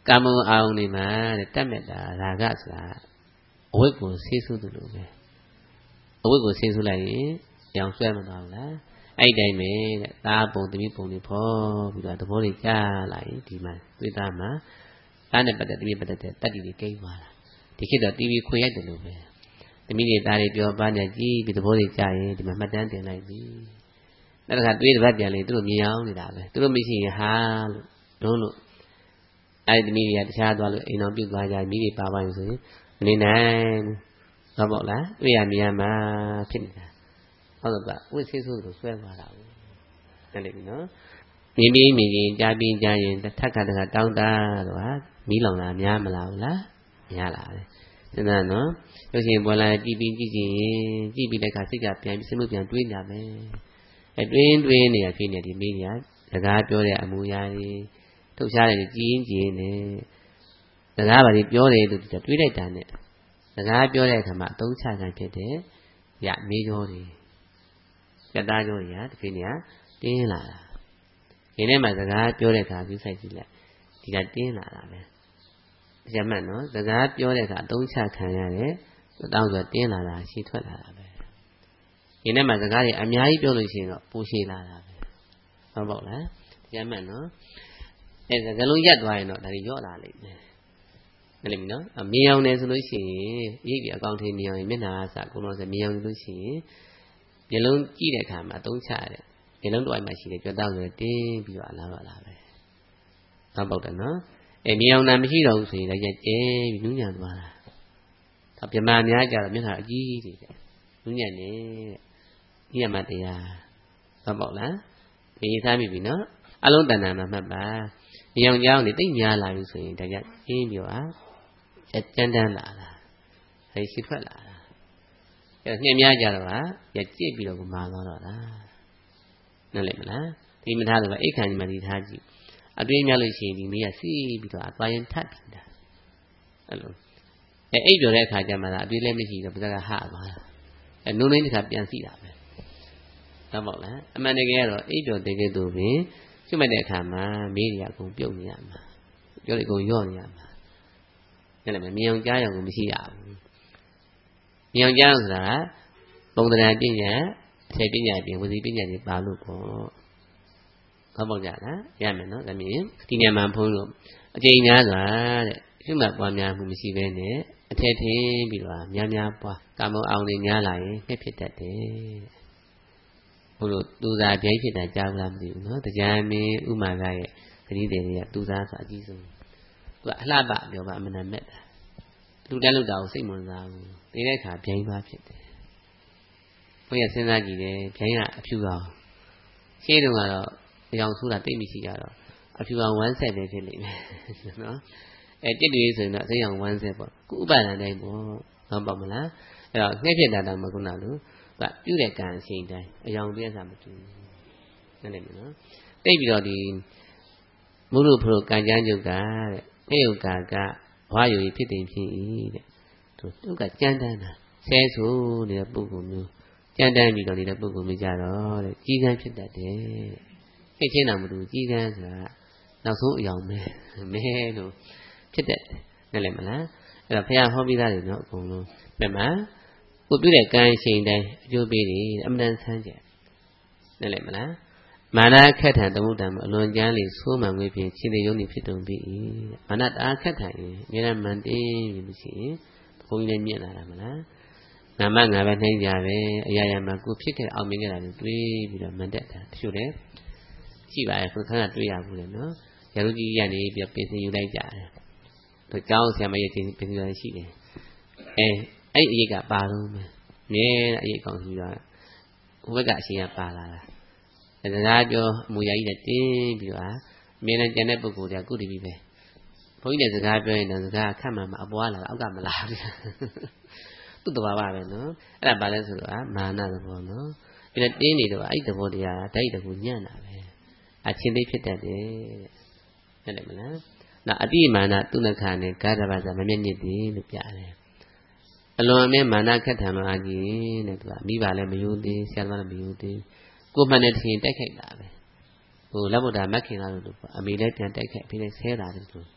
ကာမဂုဏ်အာရုံတွေမှာတတ်မဲ့တာရာဂဆိုတာအဝိတ်ကိုဆေးဆူးတယ်လို့ပဲအဝိတ်ကိုဆေးဆူးလိုက်ရင်ရောင်ဆွဲမသွားဘူးလားအဲ့တိုင်းပဲတဲ့သားပုံသမီးပုံတွေဖော်ပြီးတော့သဘောတွေကြားလာရင်ဒီမှာသွေးသားမှာသားနဲ့ပတ်သက်သမီးပတ်သက်တဲ့တတ္တိတွေကိန်းသွားတာဒီခေတ်တော့ တီဗီ ခွေရိုက်တယ်လို့ပဲသမီးတွေသားတွေပြောပါနေကြည့်ပြီးသဘောတွေကြားရင်ဒီမှာမှတ်တမ်းတင်လိုက်ပြီနောက်တစ်ခါတွေးတစ်ပတ်ပြန်လေသူတို့မြင်အောင်နေတာပဲသူတို့မရှိရင်ဟာလို့လုံးလို့အဲ့ဒီသမီးတွေကတခြားသွားလို့အိမ်အောင်ပြုတ်သွားကြမိတွေပါပါလို့ဆိုရင်မနေနိုင်ဘူးဟုတ်ပေါ့လားတွေ့ရမြင်မှာဖြစ်နေတာဟုတ်တော့ကဝိသေဆိုးလို့ဆွဲသွားတာဘူးတယ်လေနော်မြင်ပြီးမြင်ရင်ကြားပြီးကြားရင်ထက်ခါတခါတောင်းတာတော့ဟာမီးလောင်တာများမလားဘူးလားများလာတယ်စဉ်းစားနော်ရုပ်ရှင်ပေါ်လာကြည့်ပြီးကြည့်ကြည့်ရင်ကြည့်ပြီးတဲ့အခါစိတ်ကပြန်ပြီးစိတ်မှုပြန်တွေးနေရမယ်အဲတွေးတွေးနေရဖြစ်နေဒီမိတွေကစကားပြောတဲ့အမူအရာတွေထုတ်ရှားတယ်ကြည်ရင်ကြည်နေစကားပါလေပြောတယ်လို့တွေးလိုက်တာနဲ့စကားပြောတဲ့အခါမှာအသုံးချခံဖြစ်တယ်ရမေးကြောတွေကြက်သားကြောတွေကတစ်ခေတ်နေတင်းလာတာဒီနေ့မှစကားပြောတဲ့အခါပြုဆိုင်ကြည့်လိုက်ဒီကတင်းလာတာပဲရမှတ်နော်စကားပြောတဲ့အခါအသုံးချခံရတယ်တောင်းဆိုတင်းလာတာရှည်ထွက်လာတာပဲဒီနေ့မှစကားတွေအများကြီးပြောလို့ရှိရင်တော့ပူရှည်လာတာပဲဟုတ်ပေါ့လားရမှတ်နော်အဲစကားလုံးရက်သွားရင်တော့ဒါတွေရော့လာလိမ့်မယ်နားလည်ပြီနော်မြင်အောင်တယ်ဆိုလို့ရှိရင်ရိပ်ပြီးအကောင့်ထင်းမြင်အောင်ရင်မျက်နှာအစအကုန်လုံးဆိုမြင်အောင်လို့ရှိရင်မျက်လုံးကြည့်တဲ့အခါမှာအသုံးချရတယ်မျက်လုံးတစ်ဝိုက်မှာရှိတယ်ကြွတောင်းဆိုတင်းပြီးတော့အလားတော့လာပဲဟုတ်ပေါ့တယ်နော်အဲမြင်အောင်တာမရှိတော့ဘူးဆိုရင်လည်းကျဲပြီးနူးညံ့သွားတာဒါပြမများကြတော့မျက်နှာအကြီးကြီးတွေနူးညံ့နေတဲ့ညံ့မှတရားဟုတ်ပေါ့လားဒီသားပြီပြီနော်အလုံးတဏ္ဍာမှာမှတ်ပါမြင်အောင်ကြောင်းနေတိတ်များလာပြီဆိုရင်ဒါကြအင်းပြောอ่ะကြမ်းတမ်းလာတာဟဲ့ရှိထွက်လာတာအဲနှင်းများကြတော့ဟာရကြည့်ပြီးတော့မာသွားတော့တာနားလည်မလားဒီမထားတော့အိတ်ခံကြီးမှဒီထားကြည့်အတွေးများလို့ရှိရင်ဒီမိကစီးပြီးတော့အသွားရင်ထပ်တာအဲ့လိုအဲအိတ်ပြောတဲ့အခါကျမှသာအတွေးလည်းမရှိတော့ပါးစပ်ကဟသွားတာအဲနုံနေတစ်ခါပြန်စီတာပဲဟုတ်ပေါ့လားအမှန်တကယ်ကတော့အိတ်ပြောတဲ့ကဲ့သို့ပင်ကျွတ်မဲ့တဲ့အခါမှာမေးရအကုန်ပြုတ်နေရမှာပြောလိုက်ကုန်ရော့နေရမှာအဲ့လိုမြင်အောင်ကြားရအောင်မရှိရဘူးမြင်အောင်ကြားအောင်ဆိုတာပုံသဏ္ဍာန်ပညာအထေပညာပြင်ဝစီပညာတွေပါလို့ပေါ့ဟုတ်ပေါ့ကြလားရမယ်နော်ဒါမြင်ဒီညမှာဖုံးလို့အကျဉ်းများစွာတဲ့ကျွတ်မဲ့ပွားများမှုမရှိဘဲနဲ့အထက်ထင်းပြီးတော့များများပွားကာမအောင်တွေများလာရင်ငှက်ဖြစ်တတ်တယ်ဘုလို့သူသာပြိုင်ဖြစ်တာကြားလားမသိဘူးနော်တရားမင်းဥမာကရဲ့ခရီးသည်တွေကသူသာဆိုအကြီးဆုံးသူကအလှပပြောပါအမှန်တမဲ့တာလူတန်းလူတာကိုစိတ်ဝင်စားဘူးဒီတဲ့အခါပြိုင်သွားဖြစ်တယ်ဘုရားစဉ်းစားကြည့်တယ်ပြိုင်ကအဖြူအောင်ရှင်းတုန်းကတော့အကြောင်းဆိုတာတိတ်မရှိကြတော့အဖြူအောင်ဝမ်းဆက်ပဲဖြစ်နေတယ်နော်အဲတစ်တွေဆိုရင်တော့အစိမ်းအောင်ဝမ်းဆက်ပေါ့ခုဥပါဒဏ်တိုင်းပေါ့ဟုတ်ပါမလားအဲ့တော့ငှက်ဖြစ်တာတော့မကုနာလို့ကပြုတဲ့ကံအချိန်တိုင်းအယောင်ပြည့်စားမတူဘူးနားလည်မလားတိတ်ပြီးတော့ဒီမုရုဖရုကံကြမ်းကျုပ်ကတဲ့အေယုကာကဘဝယူဖြစ်တင်ဖြစ်၏တဲ့သူသူကကြမ်းတမ်းတာဆဲဆိုနေတဲ့ပုဂ္ဂိုလ်မျိုးကြမ်းတမ်းပြီးတော့နေတဲ့ပုဂ္ဂိုလ်မျိုးကြတော့တဲ့ကြီးကန်းဖြစ်တတ်တယ်တဲ့ဖြစ်ချင်းတာမတူကြီးကန်းဆိုတာနောက်ဆုံးအယောင်ပဲမဲလို့ဖြစ်တတ်တယ်နားလည်မလားအဲ့တော့ဘုရားဟောပြီးသားတွေနော်အကုန်လုံးပြမကိုပြုတဲ့ကံရှိန်တိုင်းအကျိုးပေးတယ်အမှန်တန်ဆန်းကြနားလည်မလားမာနခက်ထန်သမုဒ္ဒံအလွန်ကျမ်းလေဆိုးမှန်ငွေဖြင့်ခြေသေးယုံနေဖြစ်တုံပြီမာနတအားခက်ထန်ရင်အများမှန်တင်းပြီမရှိရင်ဘုန်းကြီးလည်းမြင်လာတာမလားငါမငါပဲနှိမ့်ကြပဲအရာရာမှာကိုဖြစ်ခဲ့အောင်မြင်ခဲ့တာတွေတွေးပြီးတော့မှန်တတ်တာတချို့လည်းရှိပါရဲ့ခုခဏတွေးရဘူးလေနော်ရာလူကြီးရနေပြီးပြင်ဆင်ယူလိုက်ကြတယ်သူเจ้าဆရာမရဲ့ပြင်ဆင်ယူရရှိတယ်အဲအဲ့အရေးကပါတော့မယ်မြဲအရေးကောင်းစီတော့ဟိုဘက်ကအရှင်ကပါလာတာစကားပြောအမူအရာကြီးနဲ့တင်းပြီးတော့အမြဲတမ်းကျန်တဲ့ပုဂ္ဂိုလ်တွေကကုတ္တိပြီပဲဘုန်းကြီးနဲ့စကားပြောရင်တော့စကားခတ်မှမအပွားလာအောက်ကမလာဘူးသူ့တဘာဝပဲနော်အဲ့ဒါဘာလဲဆိုတော့မာနသဘောနော်ပြီးတော့တင်းနေတော့အဲ့ဒီသဘောတရားဓာတ်တကူညံ့တာပဲအချင်းသိဖြစ်တတ်တယ်တဲ့ဟုတ်တယ်မလားနောက်အတိမာနသူနခနဲ့ကာသဘာသာမမျက်ညစ်တယ်လို့ပြတယ်အလွန်အမင်းမာနခက်ထန်လို့အကြီးတဲ့သူကမိဘလည်းမယုံသေးဆရာသမားလည်းမယုံသေးကိုမှန်တဲ့ထင်တိုက်ခိုက်တာပဲဟိုလက်ဗုဒ္ဓမက်ခင်လာလို့ပေါ့အမေလည်းပြန်တိုက်ခိုက်ပြီးလဲဆဲတာတယ်သူ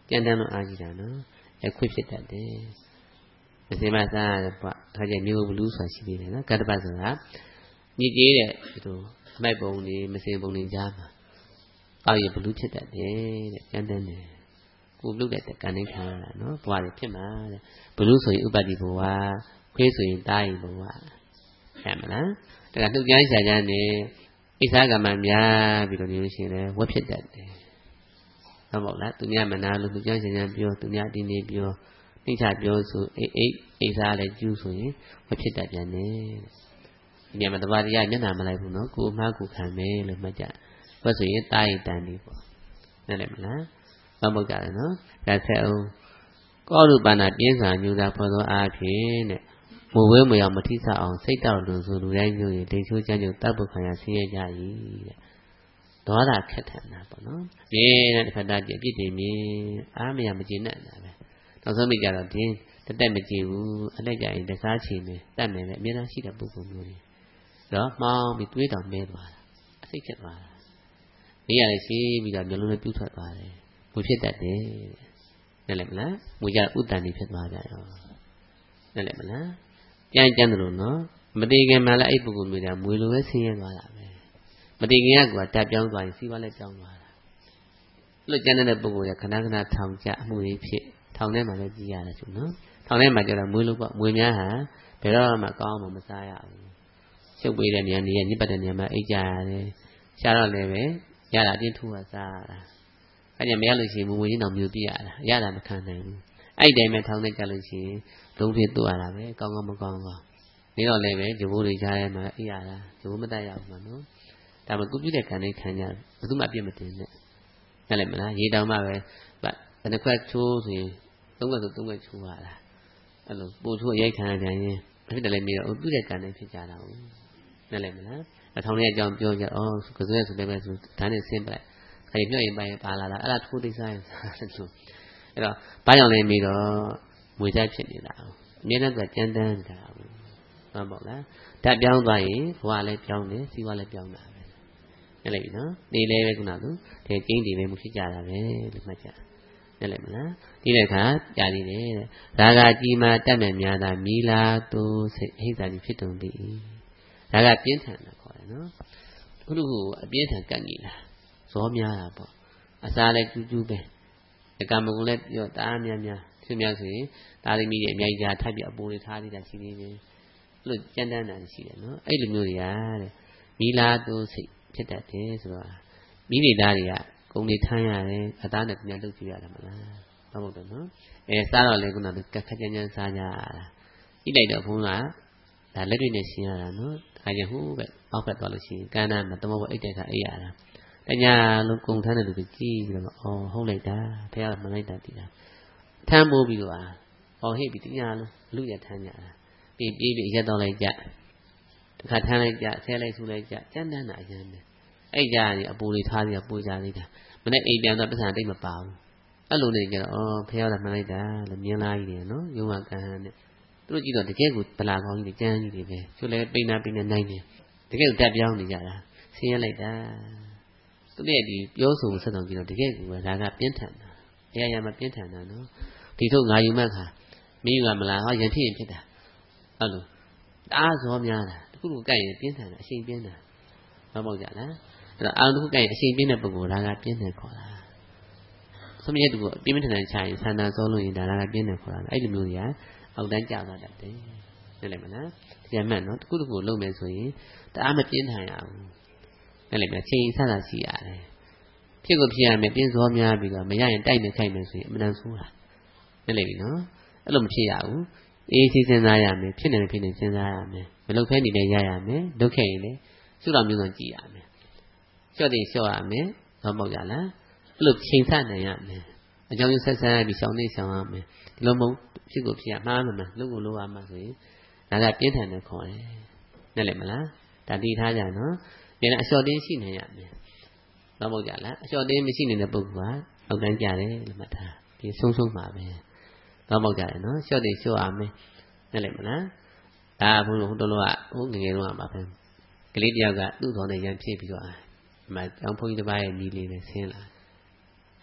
ကြမ်းတမ်းလို့အားကြီးတာနော်အဲခွင့်ဖြစ်တတ်တယ်မစင်မစားရတယ်ပေါ့ခါကျမျိုးဘလူးဆိုတာရှိသေးတယ်နော်ကတ္တပတ်ဆိုတာညစ်ကြေးတဲ့ဒီလိုအမိုက်ပုံတွေမစင်ပုံတွေကြားမှာအောက်ရဘလူးဖြစ်တတ်တယ်တဲ့ကြမ်းတမ်းတယ်ကိုပြုတ်တဲ့ကံနေခံရတာနော်ဘဝတွေဖြစ်မှာတဲ့ဘလူးဆိုရင်ဥပတိဘဝခွေးဆိုရင်တားရင်ဘဝဟဲ့မလားဒါကနှုတ်ကြမ်းရှာကြနဲ့ဣစ္ဆာကမ္မများပြီးတော့နေလို့ရှိရင်လည်းဝက်ဖြစ်တတ်တယ်ဟုတ်ပါလားသူများမနာလို့နှုတ်ကြမ်းရှာကြပြောသူများဒီနေ့ပြောနှိမ့်ချပြောဆိုအိတ်အိတ်ဣစ္ဆာလည်းကျူးဆိုရင်ဝက်ဖြစ်တတ်ပြန်တယ်ဒီနေရာမှာတပါးတရားမျက်နှာမလိုက်ဘူးနော်ကိုအမှားကိုခံမယ်လို့မှတ်ကြဝက်ဆိုရင်တားရင်တန်နေပေါ့နားလည်မလားမဟုတ်ကြတယ်နော်ဒါဆက်အောင်ကောရုပနာပြင်းစာညူသာဖော်သောအားဖြင့်တဲ့မဝဲမရောက်မထိဆအောင်စိတ်တောက်လို့ဆိုလူတိုင်းမျိုးရင်ဒိဋ္ဌိချမ်းကျုပ်တပ်ပုခံရဆင်းရဲကြ၏တဲ့ဒေါသခက်ထန်တာပေါ့နော်ဒီတဲ့တစ်ခါတည်းအပြစ်တွေမြင်အားမရမကျေနပ်တာပဲနောက်ဆုံးမိကြတော့ဒီတက်တက်မကြည့်ဘူးအလက်ကြရင်တကားချင်တယ်တတ်မယ်ပဲအများကြီးရှိတဲ့ပုဂ္ဂိုလ်မျိုးတွေတော့မှောင်းပြီးတွေးတောင်မဲသွားတာအစိတ်ဖြစ်သွားတာနေရာလေးရှိပြီးတော့မျိုးလုံးနဲ့ပြူးထွက်သွားတယ်မဖြစ်တတ်တယ်တဲ့နားလည်မလားမူကြဥတ္တန်နေဖြစ်သွားကြရောနားလည်မလားကြမ်းကြမ်းတယ်လို့နော်မတည်ခင်မှလည်းအဲ့ပုဂ္ဂိုလ်မျိုးကမွေလိုပဲဆင်းရဲသွားတာပဲမတည်ခင်ကကဓာတ်ပြောင်းသွားရင်စီးပွားလည်းပြောင်းသွားတာလို့ကြမ်းတဲ့ပုဂ္ဂိုလ်ကခဏခဏထောင်ကြအမှုတွေဖြစ်ထောင်ထဲမှာလည်းကြည်ရတယ်ဆိုနော်ထောင်ထဲမှာကျတော့မွေလိုပေါ့မွေများဟာဘယ်တော့မှကောင်းမှမစားရဘူးရှုပ်ပေးတဲ့နေရာနေရာညစ်ပတ်တဲ့နေရာမှာအိတ်ကြရတယ်ရှားတော့လည်းပဲရတာအတင်းထိုးရစားရတာအဲ့ဒါမရလို့ရှိရင်မူမူချင်းတော့မျိုးပြရတာရတာမခံနိုင်ဘူးအဲ့ဒီတိုင်းပဲထောင်းနေကြလို့ရှိရင်လုံးဖြစ်သွားတာပဲကောင်းကောင်းမကောင်းကောင်းနေတော့လည်းပဲဂျိုးဘိုးတွေကြားထဲမှာအေးရတာဂျိုးမတတ်ရဘူးမနော်ဒါမှကုပြတဲ့ခံနေခံကြဘယ်သူမှအပြစ်မတင်နဲ့နားလည်မလားရေတောင်မှပဲဘယ်နှခွက်ချိုးဆိုရင်သုံးခွက်ဆိုသုံးခွက်ချိုးရတာအဲ့လိုပို့ချိုးရိုက်ခံရကြရင်ဖြစ်တယ်လည်းနေတော့ပြုတဲ့ခံနေဖြစ်ကြတာဟုတ်နားလည်မလားအထောင်ထဲအကြောင်းပြောကြအော်ကစွဲဆိုလည်းပဲဆိုဒါနဲ့ဆင်းပလိုက်ခရီးပြည့်ရင်ပိုင်းပါလာတာအဲ့ဒါထိုးသိစားရင်အဲ့တော့ဘာကြောင့်လဲပြီးတော့မွေကြိုက်ဖြစ်နေတာအမြဲတမ်းကကြမ်းတမ်းနေတာဟုတ်ပါ့လားဓာတ်ပြောင်းသွားရင်ဘဝလည်းပြောင်းတယ်စီးပွားလည်းပြောင်းတာပဲနားလည်ပြီနော်နေလည်းပဲခုနကဒီကျင်းတည်ပဲမဖြစ်ကြတာပဲလို့မှတ်ကြနားလည်မလားဒီတဲ့အခါကြာနေတယ်တဲ့ရာဂကြီးမှတတ်မဲ့များတာမီလာသူစိတ်ဟိတ်စာကြီးဖြစ်တုံပြီရာဂပြင်းထန်တာခေါ်တယ်နော်ခုလိုအပြင်းထန်ကတ်နေတာဇောများတာပေါ့အစားလည်းကျူးကျူးပဲအကံမကုလည်းပြောတားများများဖြစ်များဆိုရင်ဒါသမီးတွေအများကြီးကြားထပ်ပြီးအပိုးတွေထားနေတာရှိသေးတယ်လို့ကြမ်းတမ်းတာရှိတယ်နော်အဲ့လိုမျိုးတွေကတဲ့မီလာသူစိတ်ဖြစ်တတ်တယ်ဆိုတော့မိမိသားတွေကဂုံတွေထမ်းရတယ်အသားနဲ့ပြန်လုပ်ကြည့်ရတယ်မလားဟုတ်တယ်နော်အဲစားတော့လေခုနကခက်ကြမ်းကြမ်းစားကြရတာဣလိုက်တော့ဘုန်းကဒါလက်တွေနဲ့ရှင်းရတာနော်ဒါကြောင့်ဟိုးပဲအောက်ဖက်သွားလို့ရှိရင်ကန်းနာမတမောဘအိတ်တဲ့ခါအိပ်ရတာတညာလုံးကုံထမ်းတဲ့လူတွေကြည့်ပြီးတော့အော်ဟုတ်လိုက်တာဘုရားမလိုက်တာတည်တာထမ်းပိုးပြီးတော့အော်ဟိပြီးတညာလုံးလူရထမ်းကြတာပြီးပြီးပြီးရက်တော့လိုက်ကြတခါထမ်းလိုက်ကြဆဲလိုက်ဆူလိုက်ကြကြမ်းတမ်းတာအရင်ပဲအဲ့ကြရင်အပူတွေထားပြီးပူကြသေးတာမနေ့အိမ်ပြန်တော့ပတ်စံတိတ်မပါဘူးအဲ့လိုနေကြတော့အော်ဘုရားကမလိုက်တာလို့မြင်လာကြီးတယ်နော်ယုံကကန်းနဲ့သူတို့ကြည့်တော့တကယ်ကိုဗလာကောင်းကြီးတွေကြမ်းကြီးတွေပဲသူလည်းပိန်နာပိန်နေနိုင်တယ်တကယ်ကိုတက်ပြောင်းနေကြတာဆင်းရဲလိုက်တာသူနဲ့ဒီပြောဆိုဆက်ဆောင်ကြည့်တော့တကယ်ကိုဒါကပြင်းထန်တာအရာရာမပြင်းထန်တာနော်ဒီထုတ်ငါယူမှတ်ခါမင်းကမလားဟောရဖြစ်ရင်ဖြစ်တာအဲ့လိုတအားဇောများတာတခုခုကြိုက်ရင်ပြင်းထန်တာအရှိန်ပြင်းတာမဟုတ်ကြလားအဲ့တော့အာတခုကြိုက်ရင်အရှိန်ပြင်းတဲ့ပုဂ္ဂိုလ်ဒါကပြင်းတယ်ခေါ်တာသမီးရဲ့သူကပြင်းထန်တဲ့ခြားရင်ဆန္ဒစောလို့ရင်ဒါကပြင်းတယ်ခေါ်တာအဲ့လိုမျိုးကြီးအောက်တန်းကြသွားတတ်တယ်နားလည်မလားတရားမှန်နော်တခုတခုလုံးမယ်ဆိုရင်တအားမပြင်းထန်ရဘူးနားလည်မလားချိန်ဆဆရှိရတယ်ဖြစ်ကိုဖြစ်ရမယ်ပြင်းစောများပြီးတော့မရရင်တိုက်နေခိုက်မယ်ဆိုရင်အမှန်တန်ဆိုးတာနားလည်ပြီနော်အဲ့လိုမဖြစ်ရဘူးအေးချင်းစဉ်းစားရမယ်ဖြစ်နေဖြစ်နေစဉ်းစားရမယ်မလုပ်ဖဲနေလည်းရရမယ်လုပ်ခဲ့ရင်လည်းစုတော်မျိုးစုံကြည့်ရမယ်လျှော့တင်လျှော့ရမယ်တော့မဟုတ်ကြလားအဲ့လိုချိန်ဆနိုင်ရမယ်အကြောင်းရဆက်ဆန်းပြီးရှောင်းနေရှောင်းရမယ်ဒီလိုမဟုတ်ဖြစ်ကိုဖြစ်ရမှားမှမှလုပ်ကိုလုပ်ရမှာဆိုရင်ဒါကပြင်းထန်တယ်ခေါ်တယ်နားလည်မလားဒါတည်ထားကြနော်ပြန်အလျှော့တင်းရှိနေရမယ်တော့မဟုတ်ကြလားအလျှော့တင်းမရှိနေတဲ့ပုဂ္ဂိုလ်ကအောက်တန်းကြတယ်လို့မှတ်ထားဒီဆုံးဆုံးမှာပဲတော့မဟုတ်ကြတယ်နော်လျှော့တင်လျှော့ရမယ်နားလည်မလားဒါဘုန်းတော်ဟိုတလောကဟိုငငယ်တော့မှာပဲကလေးတယောက်ကသူ့တော်နဲ့ရန်ဖြစ်ပြီးတော့ဒီမှာကျောင်းဘုန်းကြီးတစ်ပါးရဲ့ညီလေးနဲ့ဆင်းလာ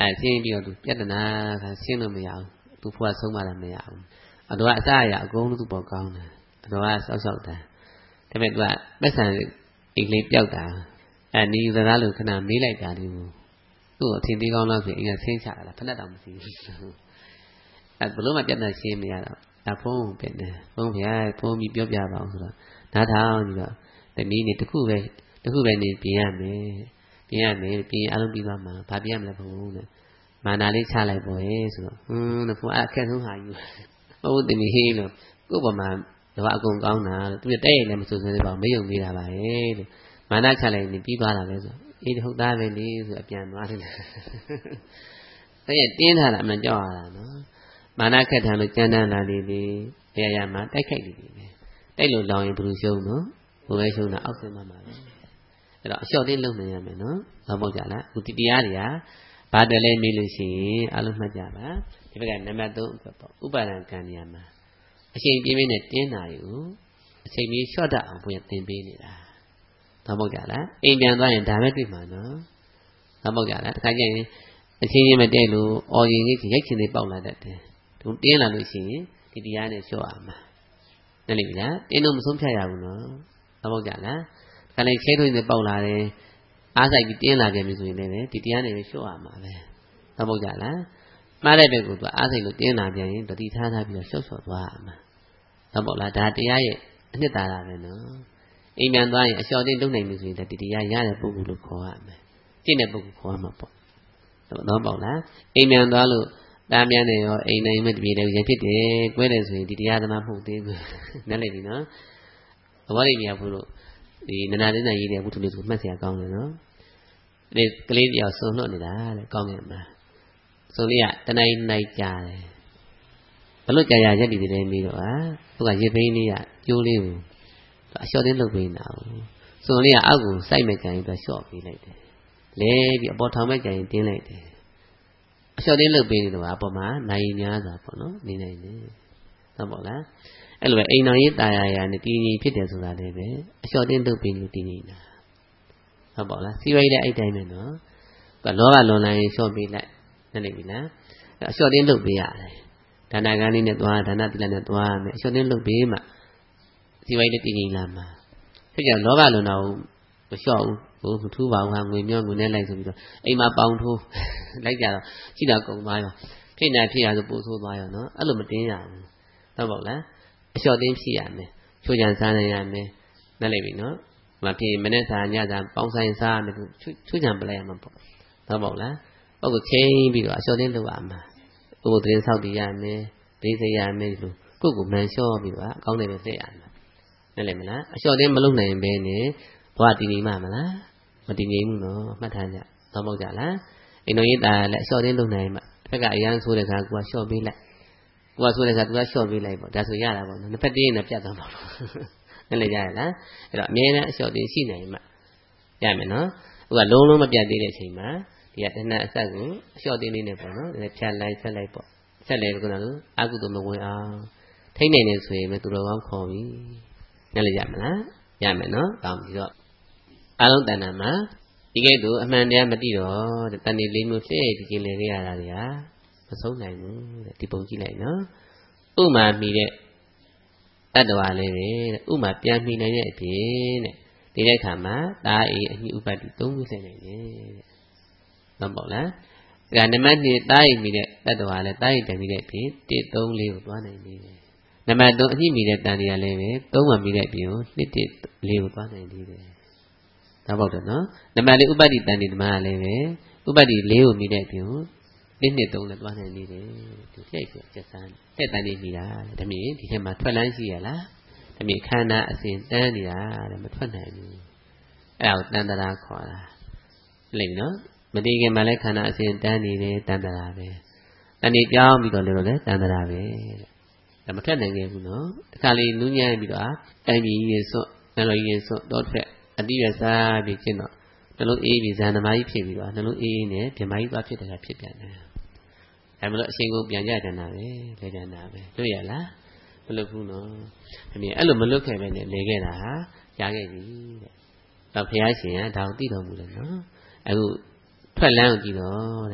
အဲဆင်းပြီးတော့သူပြဿနာကရှင်းလို့မရဘူးသူဖွာဆုံးမှလည်းမရဘူးအတော်ကအစားအရာအကုန်လုံးသူပေါ်ကောင်းတယ်အတော်ကဆောက်ရှောက်တာဒါပေမဲ့သူကပတ်စံအိတ်လေးပျောက်တာအဲနီးစကားလို့ခဏမေးလိုက်တာဒီဘူးသူ့အထင်သေးကောင်းလို့ဆိုရင်အင်းကဆင်းချတာလားဖက်တောင်မရှိဘူးအဲဘလို့မှပြဿနာရှင်းမရတော့အဖုံးပြတယ်ဖုံးပြဖုံးပြီးပြောပြပါအောင်ဆိုတော့နားထောင်ပြီးတော့တမီးနေတစ်ခုပဲတစ်ခုပဲနေပြင်ရမယ်ပြင်ရမယ်ပြင်အလုံးပြီးသွားမှာဘာပြင်ရမလဲဘုံနဲ့မာနာလေးချလိုက်ပေါ့ဟဲ့ဆိုတော့ဟွန်းဘုံအခက်ဆုံးဟာယူဟုတ်တမီးဟေးလို့ကိုယ့်ဘာမှတော့အကုန်ကောင်းတာသူတဲ့ရဲ့လည်းမဆိုးစမ်းသေးပါဘူးမယုံသေးတာပါဟဲ့လို့မာနာချလိုက်နေပြီးသွားတာလဲဆိုအေးဟုတ်သားပဲလေဆိုအပြန်သွားတယ်တဲ့ရဲ့တင်းထားတာအမှန်ကြောက်ရတာနော်မာနခက်ထန်လို့ကြမ်းတမ်းလာနေလေဘယ်ရမှာတိုက်ခိုက်နေတယ်တိုက်လို့လောင်ရင်ဘယ်လိုရှုံးနော်ဘယ်ပဲရှုံးတာအောက်ဆင်းမှာပါပဲအဲ့တော့အလျှော့တင်းလုပ်နေရမယ်နော်ဘာမို့ကြလားအခုဒီတရားတွေကဘာတယ်လဲမေးလို့ရှိရင်အလုံးမှတ်ကြပါဒီဘက်ကနံပါတ်သုံးအတွက်ပေါ့ဥပါဒံကံနေရာမှာအချိန်ပြင်းပြင်းနဲ့တင်းတာယူအချိန်ကြီးလျှော့တတ်အောင်ပြန်သင်ပေးနေတာဘာမို့ကြလားအိမ်ပြန်သွားရင်ဒါပဲတွေ့မှာနော်ဘာမို့ကြလားတခါကျရင်အချင်းချင်းမတည့်လို့အော်ရင်ကြီးရိုက်ချင်သေးပေါက်လာတတ်တယ်သူတင်းလာလို့ရှိရင်ဒီတရားနဲ့လျှော့ရမှာနားလည်ပြီလားတင်းတော့မဆုံးဖြတ်ရဘူးနော်ဘာမို့ကြလားခါလေးခဲထွင်းနဲ့ပေါက်လာတယ်အားဆိုင်ပြီးတင်းလာပြန်ပြီဆိုရင်လည်းဒီတရားနဲ့လျှော့ရမှာပဲဘာမို့ကြလားမှားတဲ့ဘက်ကသူအားဆိုင်လို့တင်းလာပြန်ရင်တတိထားထားပြီးတော့လျှော့လျှော့သွားရမှာဘာမို့လားဒါတရားရဲ့အနှစ်သာရပဲနော်အိမ်ပြန်သွားရင်အလျှော့တင်းလုပ်နိုင်ပြီဆိုရင်ဒီတရားရတဲ့ပုဂ္ဂိုလ်လို့ခေါ်ရမယ်ကျင့်တဲ့ပုဂ္ဂိုလ်ခေါ်ရမှာပေါ့တော့ပေါ့လားအိမ်မြန်သွားလို့တားမြန်နေရောအိမ်နိုင်မဲ့တပြေတယ်ရဖြစ်တယ်ကွဲတယ်ဆိုရင်ဒီတရားသမားမဟုတ်သေးဘူးနားလည်ပြီနော်ဘောရိမြတ်ဘုလို့ဒီနန္ဒသိဏရေးတဲ့ဘုသူလေးကိုမှတ်เสียကောင်းတယ်နော်ဒီကလေးတယောက်စုံလွတ်နေတာလေကောင်းတယ်မှာစုံလေးကတနိုင်နိုင်ကြာတယ်ဘလို့ကြာရရက်တည်တယ်ပြီးတော့ဟာသူကရစ်ဘိန်းလေးကကျိုးလေးကိုအလျှော့တင်းလုပ်ပေးနေတာစုံလေးကအောက်ကိုစိုက်မဲ့ကြရင်သူလျှော့ပေးလိုက်တယ်လဲပြီးအပေါ်ထောင်မဲ့ကြရင်တင်းလိုက်တယ်အလျှော့တင်းလုပ်ပေးနေတော့အပေါ်မှာနိုင်များစွာပေါ့နော်နေနိုင်တယ်ဟုတ်ပေါ့လားအဲ့လိုပဲအိမ်တော်ရေးတာယာယာနဲ့တည်ငြိမ်ဖြစ်တယ်ဆိုတာလည်းပဲအလျှော့တင်းလုပ်ပေးလို့တည်ငြိမ်တာဟုတ်ပေါ့လားစီဝိုင်းတဲ့အဲ့တိုင်းပဲနော်ကလောဘလွန်လာရင်လျှော့ပေးလိုက်နားလည်ပြီလားအလျှော့တင်းလုပ်ပေးရတယ်ဒါနကံလေးနဲ့သွားဒါနသီလနဲ့သွားမယ်အလျှော့တင်းလုပ်ပေးမှစီဝိုင်းတဲ့တည်ငြိမ်လာမှာဖြစ်ကြလောဘလွန်တော့မလျှော့ဘူးဟိုမထူးပါဘူးဟာငွေမျောငွေနဲ့လိုက်ဆိုပြီးတော့အိမ်မှာပေါင်ထိုးလိုက်ကြတော့ရှိတာကုန်သွားရောဖြစ်နေဖြစ်ရဆိုပို့ဆိုးသွားရောနော်အဲ့လိုမတင်းရဘူးဟုတ်ပါ့လားအလျှော့တင်းဖြစ်ရမယ်ချိုးချံစားနိုင်ရမယ်နားလည်ပြီနော်မဖြစ်မနဲ့စားညစားပေါင်းဆိုင်စားမယ်ချိုးချံပလိုက်ရမှာပေါ့ဟုတ်ပါ့လားပုဂ္ဂိုလ်ချင်းပြီးတော့အလျှော့တင်းလုပ်ရမှာပုဂ္ဂိုလ်တင်းဆောက်တည်ရမယ်သိစေရမယ်လို့ကိုယ့်ကိုမှန်လျှော့ပြီးတော့အကောင်းတယ်ပဲသိရမှာနားလည်မလားအလျှော့တင်းမလုပ်နိုင်ဘဲနဲ့ဘဝတည်နေမှာမလားမတည်ငြိမ်ဘူးနော်မှတ်ထားကြတော့မဟုတ်ကြလားအိမ်တော်ရေးတာလည်းအလျှော့တင်းလုပ်နိုင်မှာဘက်ကအရန်ဆိုးတဲ့ခါကိုကလျှော့ပေးလိုက်ကိုကဆိုးတဲ့ခါသူကလျှော့ပေးလိုက်ပေါ့ဒါဆိုရတာပေါ့နော်နှစ်ဖက်တင်းနဲ့ပြတ်သွားမှာပေါ့နားလည်ကြရလားအဲ့တော့အမြဲတမ်းအလျှော့တင်းရှိနိုင်မှာရမယ်နော်ဟိုကလုံးလုံးမပြတ်သေးတဲ့အချိန်မှာဒီကတဏှာအဆက်ကိုအလျှော့တင်းလေးနဲ့ပေါ့နော်ဒါဖြတ်လိုက်ဆက်လိုက်ပေါ့ဆက်လေကနော်အကုသိုလ်မဝင်အောင်ထိနေနေဆိုရင်ပဲသူတော်ကောင်းခေါ်ပြီနားလည်ကြမလားရမယ်နော်ကောင်းပြီတော့အလုံးတဏ္ဍာမှာဒီကဲ့သို့အမှန်တရားမသိတော့တန်နေလေးမျိုးဖြစ်ဒီကျင်လေခဲ့ရတာတွေကမဆုံးနိုင်ဘူးတဲ့ဒီပုံကြည့်လိုက်နော်ဥမာမိတဲ့တတ္တဝါလေးတွေဥမာပြန်မိနိုင်တဲ့အပြင်တဲ့ဒီတဲ့ခါမှာတာအေအညဥပတ္တိသုံးခုဆက်နိုင်တယ်တဲ့ဟုတ်ပေါ့လားဒါနံပါတ်နှစ်တာအေမိတဲ့တတ္တဝါလည်းတာအေပြန်မိတဲ့အပြင်တစ် သုံး လေးကိုသွားနိုင်တယ်နံပါတ်သုံးအညမိတဲ့တန်တရားလည်းပဲသုံးမှမိတဲ့အပြင်ကိုနှစ်တစ်လေးကိုသွားနိုင်တယ်ဒါပေါ့တယ်နော်နံပါတ်လေးဥပတ္တိတန်တိဓမ္မလည်းပဲဥပတ္တိလေးကိုမိတဲ့အပြင်ကိုနှစ်နှစ်သုံးလည်းသွားနိုင်နေတယ်ဒီပြိုက်ပြကျက်စမ်းတဲ့တန်တိမိတာဒါမြင်ဒီထဲမှာထွက်လန်းရှိရလားဒါမြင်ခန္ဓာအစဉ်တန်းနေတာတဲ့မထွက်နိုင်ဘူးအဲ့ဒါကိုတန်တရာခေါ်တာလိမ့်နော်မတည်ခင်မှာလည်းခန္ဓာအစဉ်တန်းနေတယ်တန်တရာပဲတန်နေကြောင်းပြီးတော့လည်းတန်တရာပဲဒါမထွက်နိုင်ခဲ့ဘူးနော်တခါလေးနူးညံ့ပြီးတော့တိုင်ပြီးရေစွတ်နှလုံးရေစွတ်တော့ထွက်အတိရစားပြီးကျင့်တော့နှလုံးအေးပြီးဇန်နမာကြီးဖြစ်ပြီးတော့နှလုံးအေးနဲ့ဗြဟ္မာကြီးသွားဖြစ်တဲ့ကဖြစ်ပြန်တယ်အဲမလို့အရှင်ကိုပြန်ကြတယ်နာပဲလေကြတာပဲတွေ့ရလားမလွတ်ဘူးနော်အမြင်အဲ့လိုမလွတ်ခဲ့ပဲနဲ့လေခဲ့တာဟာရခဲ့ပြီတဲ့တော့ဘုရားရှင်ကဒါကိုသိတော်မူတယ်နော်အခုထွက်လန်းကိုကြည့်တော့တဲ့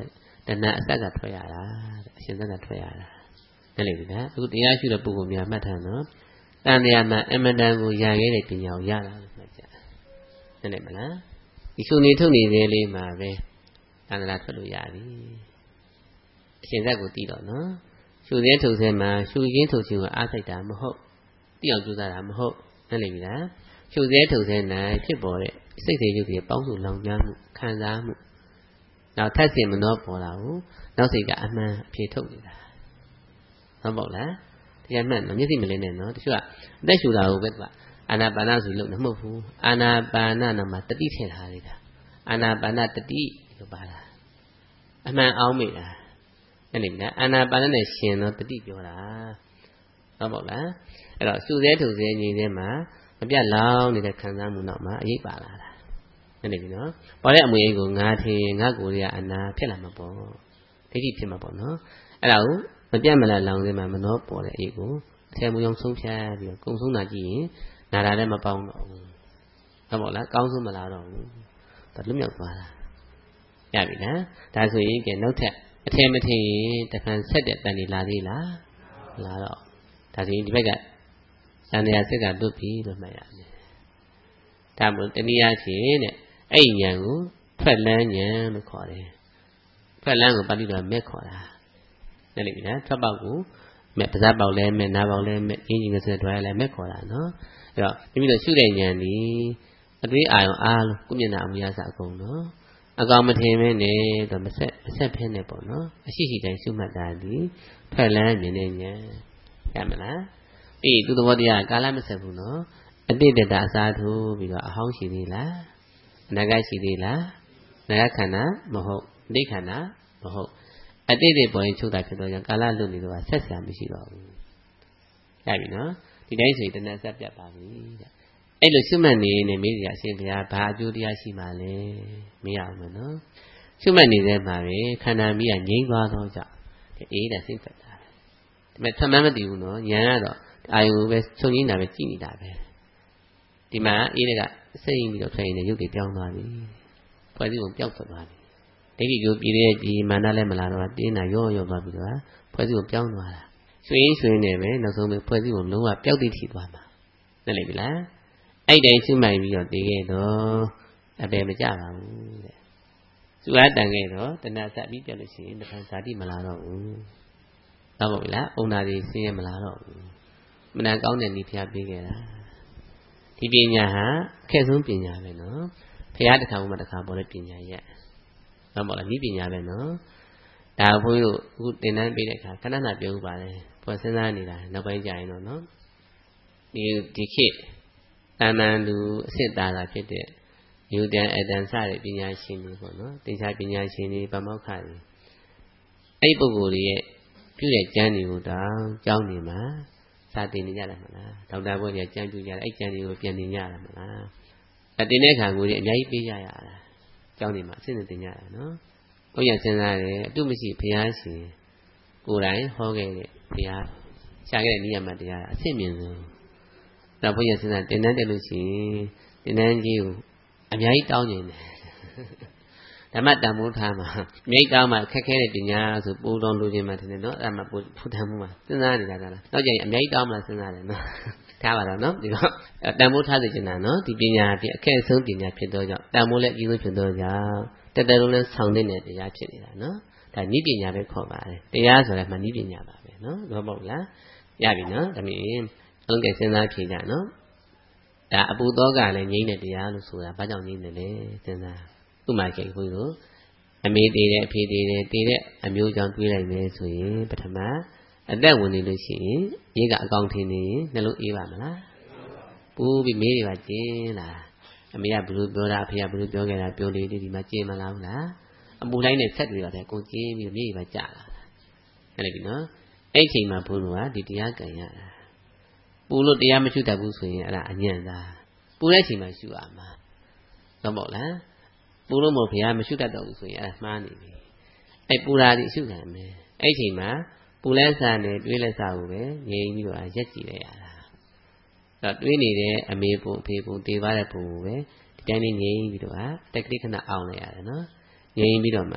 တဏှာအစက်ကထွက်ရတာအရှင်သက်ကထွက်ရတာနားလည်ပြီလားအခုတရားရှိတဲ့ပုဂ္ဂိုလ်များမှတ်ထားနော်တန်တရားမှာအမတန်ကိုရခဲ့တဲ့ပညာကိုရတာလို့မှတ်ကြနားလည်မလားဒီရှုနေထုတ်နေတဲ့လေးမှာပဲတန်တရားထွက်လို့ရပြီအရှင်သက်ကိုသိတော့နော်ရှုသေးထုတ်သေးမှာရှုရင်းထုတ်ခြင်းကိုအားစိတ်တာမဟုတ်သိအောင်ကြိုးစားတာမဟုတ်နားလည်ပြီလားရှုသေးထုတ်သေးနိုင်ဖြစ်ပေါ်တဲ့စိတ်တွေရုပ်တွေပေါင်းစုလောင်ကျွမ်းမှုခံစားမှုနောက်ထပ်ဆင်မနှောပေါ်လာဘူးနောက်စိတ်ကအမှန်အဖြေထုတ်နေတာဟုတ်ပေါ့လားတရားမှန်တော့မျက်စိမလင်းနဲ့နော်တချို့ကအသက်ရှူတာကိုပဲသူကအာနာပါနဆိုလို့မဟုတ်ဘူးအာနာပါနနာမှာတတိထည့်ထားလိုက်တာအာနာပါနတတိလို့ပါတာအမှန်အောင်မိတာအဲ့ဒီလားအာနာပါနနဲ့ရှင်တော့တတိပြောတာဟုတ်ပေါ့လားအဲ့တော့ရှူသေးထုတ်သေးညီသေးမှာမပြတ်လောင်းနေတဲ့ခံစားမှုနောက်မှာအရေးပါလာတာအဲ့ဒီပြီနော်ပေါ်တဲ့အမွေကိုငါထင်ငါကိုရအနာဖြစ်လာမှာပေါ့ဒိဋ္ဌိဖြစ်မှာပေါ့နော်အဲ့ဒါကိုမပြတ်မလားလောင်သေးမှာမနှောပေါ်တဲ့အရေးကိုအထယ်မူအောင်ဆုံးဖြတ်ပြီးတော့ကုံဆုံးတာကြည့်ရင်နာတာလည်းမပေါင်းတော့ဘူးဟုတ်ပေါ့လားကောင်းဆုံးမလားတော့ဘူးဒါလွတ်မြောက်သွားတာရပြီလားဒါဆိုရင်ကဲနောက်ထပ်အထယ်မထင်ရင်တခါဆက်တဲ့တန်နေလာသေးလားလာတော့ဒါဆိုရင်ဒီဘက်ကတန်တရားစက်ကလွတ်ပြီလို့မှတ်ရမယ်ဒါမို့တနည်းအားဖြင့်တဲ့အဲ့ဉာဏ်ကိုထွက်လန်းဉာဏ်လို့ခေါ်တယ်ထွက်လန်းကိုပါဠိတော်မဲ့ခေါ်တာနားလည်ပြီလားထွက်ပေါက်ကိုမဲ့ပါးစပ်ပေါက်လဲမဲ့နားပေါက်လဲမဲ့အင်းကြီးငစက်တွားလဲမဲ့ခေါ်တာနော်အဲ့တော့ဒီလိုရှုတဲ့ဉာဏ်ဒီအသွေးအာရုံအားလုံးကုမျက်နှာအမူအရာစအကုန်နော်အကောင်မထင်မဲနဲ့တော့မဆက်မဆက်ဖဲနဲ့ပေါ့နော်အရှိရှိတိုင်းရှုမှတ်တာဒီထွက်လန်းမြင်တဲ့ဉာဏ်ရမလားအေးသူသဘောတရားကာလမဆက်ဘူးနော်အတိတ်တတာအစားထိုးပြီးတော့အဟောင်းရှိသေးလားအနာဂတ်ရှိသေးလားအနာဂတ်ခန္ဓာမဟုတ်အတိတ်ခန္ဓာမဟုတ်အတိတ်တွေပေါ်ရင်ချုပ်တာဖြစ်တော့ကြောင့်ကာလလွတ်နေတော့ဆက်ဆံမရှိတော့ဘူးရပြီနော်ဒီတိုင်းဆိုရင်တဏှာဆက်ပြတ်ပါပြီတဲ့အဲ့လိုရှုမှတ်နေနေမိစရာအရှင်ဘုရားဘာအကျိုးတရားရှိမှလဲမရအောင်မနော်ရှုမှတ်နေတဲ့မှာပဲခန္ဓာမိကငြိမ်းသွားတော့ကြောင့်အေးတာစိတ်သက်သာတယ်ဒါပေမဲ့ထမှန်းမသိဘူးနော်ဉာဏ်ကတော့အာယုပဲချုပ်ငိမ့်တာပဲကြည့်နေတာပဲဒီမှာအေးတဲ့ကစိတ်ပြီးတော့ထွက်ရင်လည်းရုပ်တွေပြောင်းသွားပြီဖွဲ့စည်းပုံပျောက်သွားပြီဒိဋ္ဌိကိုပြည်တဲ့ဒီမာနလည်းမလာတော့တင်းတာရော့ရော့သွားပြီးတော့ဖွဲ့စည်းပုံပြောင်းသွားတာရွှေရွှေနေပဲနောက်ဆုံးပဲဖွဲ့စည်းပုံလုံးဝပျောက်သိထိသွားမှာနားလည်ပြီလားအဲ့တိုင်းရှုမှန်ပြီးတော့တည်ခဲ့တော့အပေမကြပါဘူးတဲ့သူအားတန်ခဲ့တော့တဏှာဆက်ပြီးပြတ်လို့ရှိရင်တခါဇာတိမလာတော့ဘူးဟုတ်ပါပြီလားအုံနာတွေဆင်းရဲမလာတော့ဘူးမနာကောင်းတဲ့ဤဖျားပေးခဲ့တာဒီပညာဟာအခက်ဆုံးပညာပဲနော်ဖျားတစ်ခါမှတစ်ခါပေါ်တဲ့ပညာရဲ့ဟုတ်ပါလားဤပညာပဲနော်ဒါဘုန်းကြီးတို့အခုသင်တန်းပေးတဲ့အခါခဏခဏပြောဥပါလေပေါ်စဉ်းစားနေတာနောက်ပိုင်းကြာရင်တော့နော်ဒီဒီခေတ်တာမန်လူအစစ်သားတာဖြစ်တဲ့ယူတန်အတန်စတဲ့ပညာရှင်တွေပေါ့နော်သင်္ချာပညာရှင်တွေဗမောက္ခတွေအဲ့ဒီပုဂ္ဂိုလ်တွေရဲ့ပြုတဲ့ကျမ်းတွေကိုတောင်ကျောင်းနေမှာစာသင်နေကြတယ်မလားဒေါက်တာဘွဲ့ကြီးကျမ်းပြုကြတယ်အဲ့ကျမ်းတွေကိုပြန်သင်ကြတယ်မလားအတင်တဲ့ခံကိုကြီးအများကြီးပေးကြရတာကျောင်းနေမှာအစစ်နဲ့သင်ကြတာနော်ဘုရားစဉ်းစားတယ်အတုမရှိဘုရားရှင်ကိုယ်တိုင်ဟောခဲ့တဲ့ဘုရားရှာခဲ့တဲ့နိယမတရားအစစ်မြင်ဆုံးတော့ဘုရားစဉ်းစားတင်တန်းတက်လို့ရှိရင်တင်တန်းကြီးကိုအများကြီးတောင်းနေတယ်ဓမ္မတန်ဖိုးထားမှာမြိတ်ကောင်းမှာခက်ခဲတဲ့ပညာဆိုပိုးတော်လူချင်းမှထင်တယ်နော်အဲ့ဒါမှပို့ဖူထမ်းမှုမှာစဉ်းစားနေတာကလားနောက်ကျရင်အများကြီးတောင်းမှစဉ်းစားတယ်နော်ထားပါတော့နော်ဒီတော့တန်ဖိုးထားစေချင်တာနော်ဒီပညာဒီအခက်ဆုံးပညာဖြစ်တော့ကြောင့်တန်ဖိုးလည်းအကြီးဆုံးဖြစ်တော့ကြောင့်တက်တက်လုံးလည်းဆောင်တဲ့တရားဖြစ်နေတာနော်ဒါနိပညာပဲခေါ်ပါတယ်တရားဆိုလည်းမှနိပညာပါပဲနော်တော့မဟုတ်လားရပြီနော်ဒါမြင်အလုံးကစဉ်းစားဖြေကြနော်ဒါအပူသောကလည်းငြိမ့်တဲ့တရားလို့ဆိုတာဘာကြောင့်ငြိမ့်တယ်လဲစဉ်းစားဥမာကိဘုရားတို့အမေတည်တဲ့အဖေတည်တယ်တည်တဲ့အမျိုးကြောင့်တွေးလိုက်မယ်ဆိုရင်ပထမအသက်ဝင်နေလို့ရှိရင်ရေးကအကောင်ထင်းနေရင်နှလုံးအေးပါမလားပူပြီးမေးတွေပါကျင်းလာအမေကဘလို့ပြောတာအဖေကဘလို့ပြောခဲ့တာပြောလေဒီမှာကျင်းမလားဘူးလားအပူတိုင်းနဲ့ဆက်တွေတော့ကိုကျင်းပြီးမေးတွေပါကြာလာအဲ့ဒါပြီနော်အဲ့အချိန်မှာဘုရားကဒီတရားကံရတာပူလို့တရားမရှုတတ်ဘူးဆိုရင်အဲ့ဒါအညံ့သားပူတဲ့အချိန်မှာရှုရမှာတော့မဟုတ်လားပူလို့မို့ဘုရားမရှုတတ်တော့ဘူးဆိုရင်အဲ့ဒါမှားနေပြီအဲ့ပူတာဒီရှုခံမယ်အဲ့အချိန်မှာပူလဲစားနေတွေးလဲစားဖို့ပဲငြိမ်ပြီးတော့ရက်ကြည့်လိုက်ရတာအဲ့တော့တွေးနေတဲ့အမေပုံအဖေပုံတေးပါတဲ့ပုံကိုပဲဒီတိုင်းလေးငြိမ်ပြီးတော့တက်ကလေးခဏအောင်လိုက်ရတယ်နော်ငြိမ်ပြီးတော့မှ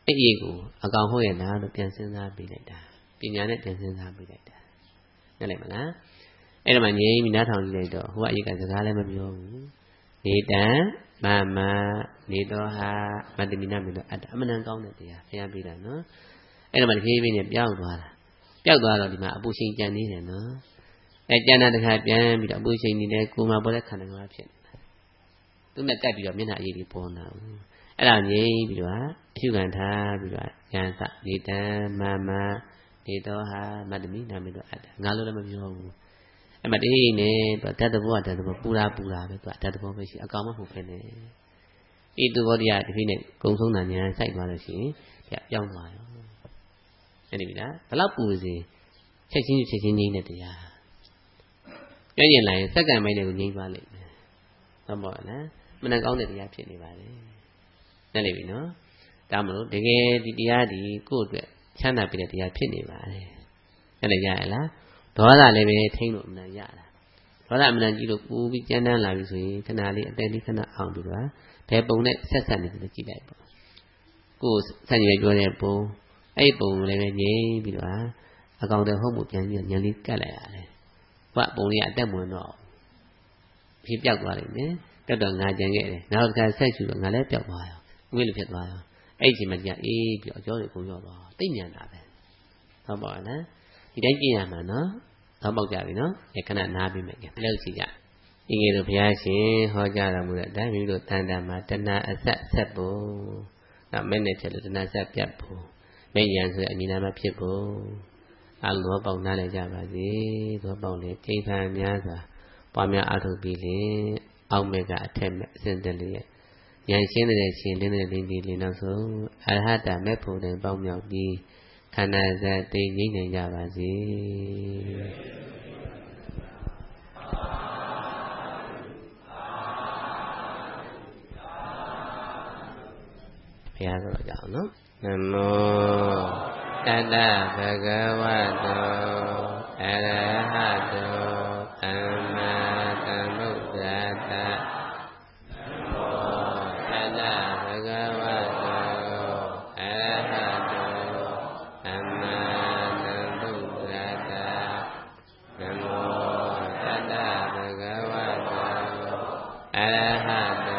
အဲ့ဒီကိုအကောင်ဟုတ်ရဲ့လားလို့ပြန်စဉ်းစားပြီးလိုက်တာပညာနဲ့ပြန်စဉ်းစားပြီးလိုက်တာနားလည်မလားအဲ့ဒါမှငြိမ်းပြီးနားထောင်ကြည့်လိုက်တော့ဟိုကအရေးကစကားလည်းမပြောဘူးနေတံမမနေတော့ဟာမတ္တမိနမေတော့အတ္တအမှန်တန်ကောင်းတဲ့တရားဖျားပြီးတာနော်အဲ့ဒါမှတစ်ဖြည်းဖြည်းနဲ့ပြောင်းသွားတာပြောက်သွားတော့ဒီမှာအပူချိန်ကြံနေတယ်နော်အဲကြံတာတစ်ခါပြန်ပြီးတော့အပူချိန်နေတဲ့ကိုယ်မှာပေါ်တဲ့ခန္ဓာကဖြစ်နေတာသူနဲ့တက်ပြီးတော့မျက်နှာအရေးကြီးပေါ်လာဘူးအဲ့ဒါငြိမ်းပြီးတော့အရှုခံထားပြီးတော့ဉာဏ်စနေတံမမနေတော့ဟာမတ္တမိနမေတော့အတ္တငါလို့လည်းမပြောဘူးအဲ့မှာတိနေတော့တတ်တဲ့ဘောတတ်တဲ့ဘောပူတာပူတာပဲသူကတတ်တဲ့ဘောပဲရှိအကောင်မဟုတ်ဖြစ်နေဤသူဘောတရားဒီဖိနဲ့ဂုံဆုံးတာညာစိုက်သွားလို့ရှိရင်ပြောင်းသွားရောအဲ့ဒီပြီလားဘလောက်ပူစေချက်ချင်းချက်ချင်းငြိမ်းတဲ့တရားပြောရင်လည်းစက္ကန့်ပိုင်းတွေကိုငြိမ်းသွားလိမ့်မယ်ဟုတ်ပါလားမနှံကောင်းတဲ့တရားဖြစ်နေပါလေနားလည်ပြီနော်ဒါမလို့တကယ်ဒီတရားဒီကိုယ့်အတွက်ချမ်းသာပြတဲ့တရားဖြစ်နေပါလေနားလည်ကြရလားဒေါသလည်းပဲထိန်းလို့အမှန်ရတာဒေါသအမှန်ကြည့်လို့ပူပြီးကြမ်းတမ်းလာပြီဆိုရင်ခဏလေးအတဲလေးခဏအောင်ပြီးတော့ဘယ်ပုံနဲ့ဆက်ဆက်နေတယ်ကြည့်လိုက်ပေါ့ကိုယ်ဆန့်ကျင်ပြောတဲ့ပုံအဲ့ပုံလည်းပဲငြိမ်းပြီးတော့အကောင်တွေဟုတ်မှုပြန်ပြီးညံလေးကတ်လိုက်ရတယ်။ဘာပုံလေးကအတက်မဝင်တော့ဖြစ်ပြောက်သွားလိမ့်မယ်။တက်တော့ငါကြံခဲ့တယ်။နောက်တစ်ခါဆက်ချူတော့ငါလည်းပြောက်သွားရော။ဝိလိုဖြစ်သွားရော။အဲ့ဒီချိန်မှာကြာအေးပြီးတော့ကြောတွေပုံရောက်သွားတိတ်ညံတာပဲ။ဟုတ်ပါလား။ဒီတိုင်းကြည့်ရမှာနော်။တော့ပေါက်ကြပြီနော်။ခဏနားပြီးမယ်ကြ။လောက်စီကြ။ဒီငယ်တို့ဘုရားရှင်ဟောကြားတော်မူတဲ့အတိုင်းမိမိတို့တန်တန်မှာတဏှာအဆက်ဆက်ဖို့နောက်မဲ့နဲ့ဖြစ်လို့တဏှာဆက်ပြတ်ဖို့မဲ့ရန်ဆိုတဲ့အမြင်နာမဖြစ်ဖို့အလောပေါက်နားလည်းကြပါစေသောပေါက်လည်းကျိန်းခံများစွာပွားများအားထုတ်ပြီးလင်အောက်မဲ့ကအထက်မဲ့အစဉ်တည်းလျက်ဉာဏ်ရှင်းတဲ့ရှင်လင်းတဲ့လင်းပြီးလင်းနောက်ဆုံးအရဟတမဲ့ဖို့တိုင်ပေါက်မြောက်ပြီးခန္ဓာဇတ်သိငြိမ့်နိုင်ကြပါစေဘုရားဆိုတော့ကြအောင်နော်နမောတတ္တဗုဒ္ဓဝါတောအရဟတောသမ္မာသမ္ဗုဒ္ဓတ္တနမောတတ္တဗုဒ္ဓဝါတောအရဟတောသမ္မာသမ္ဗုဒ္ဓတ္တနမောတတ္တဗုဒ္ဓဝါတောအရဟတော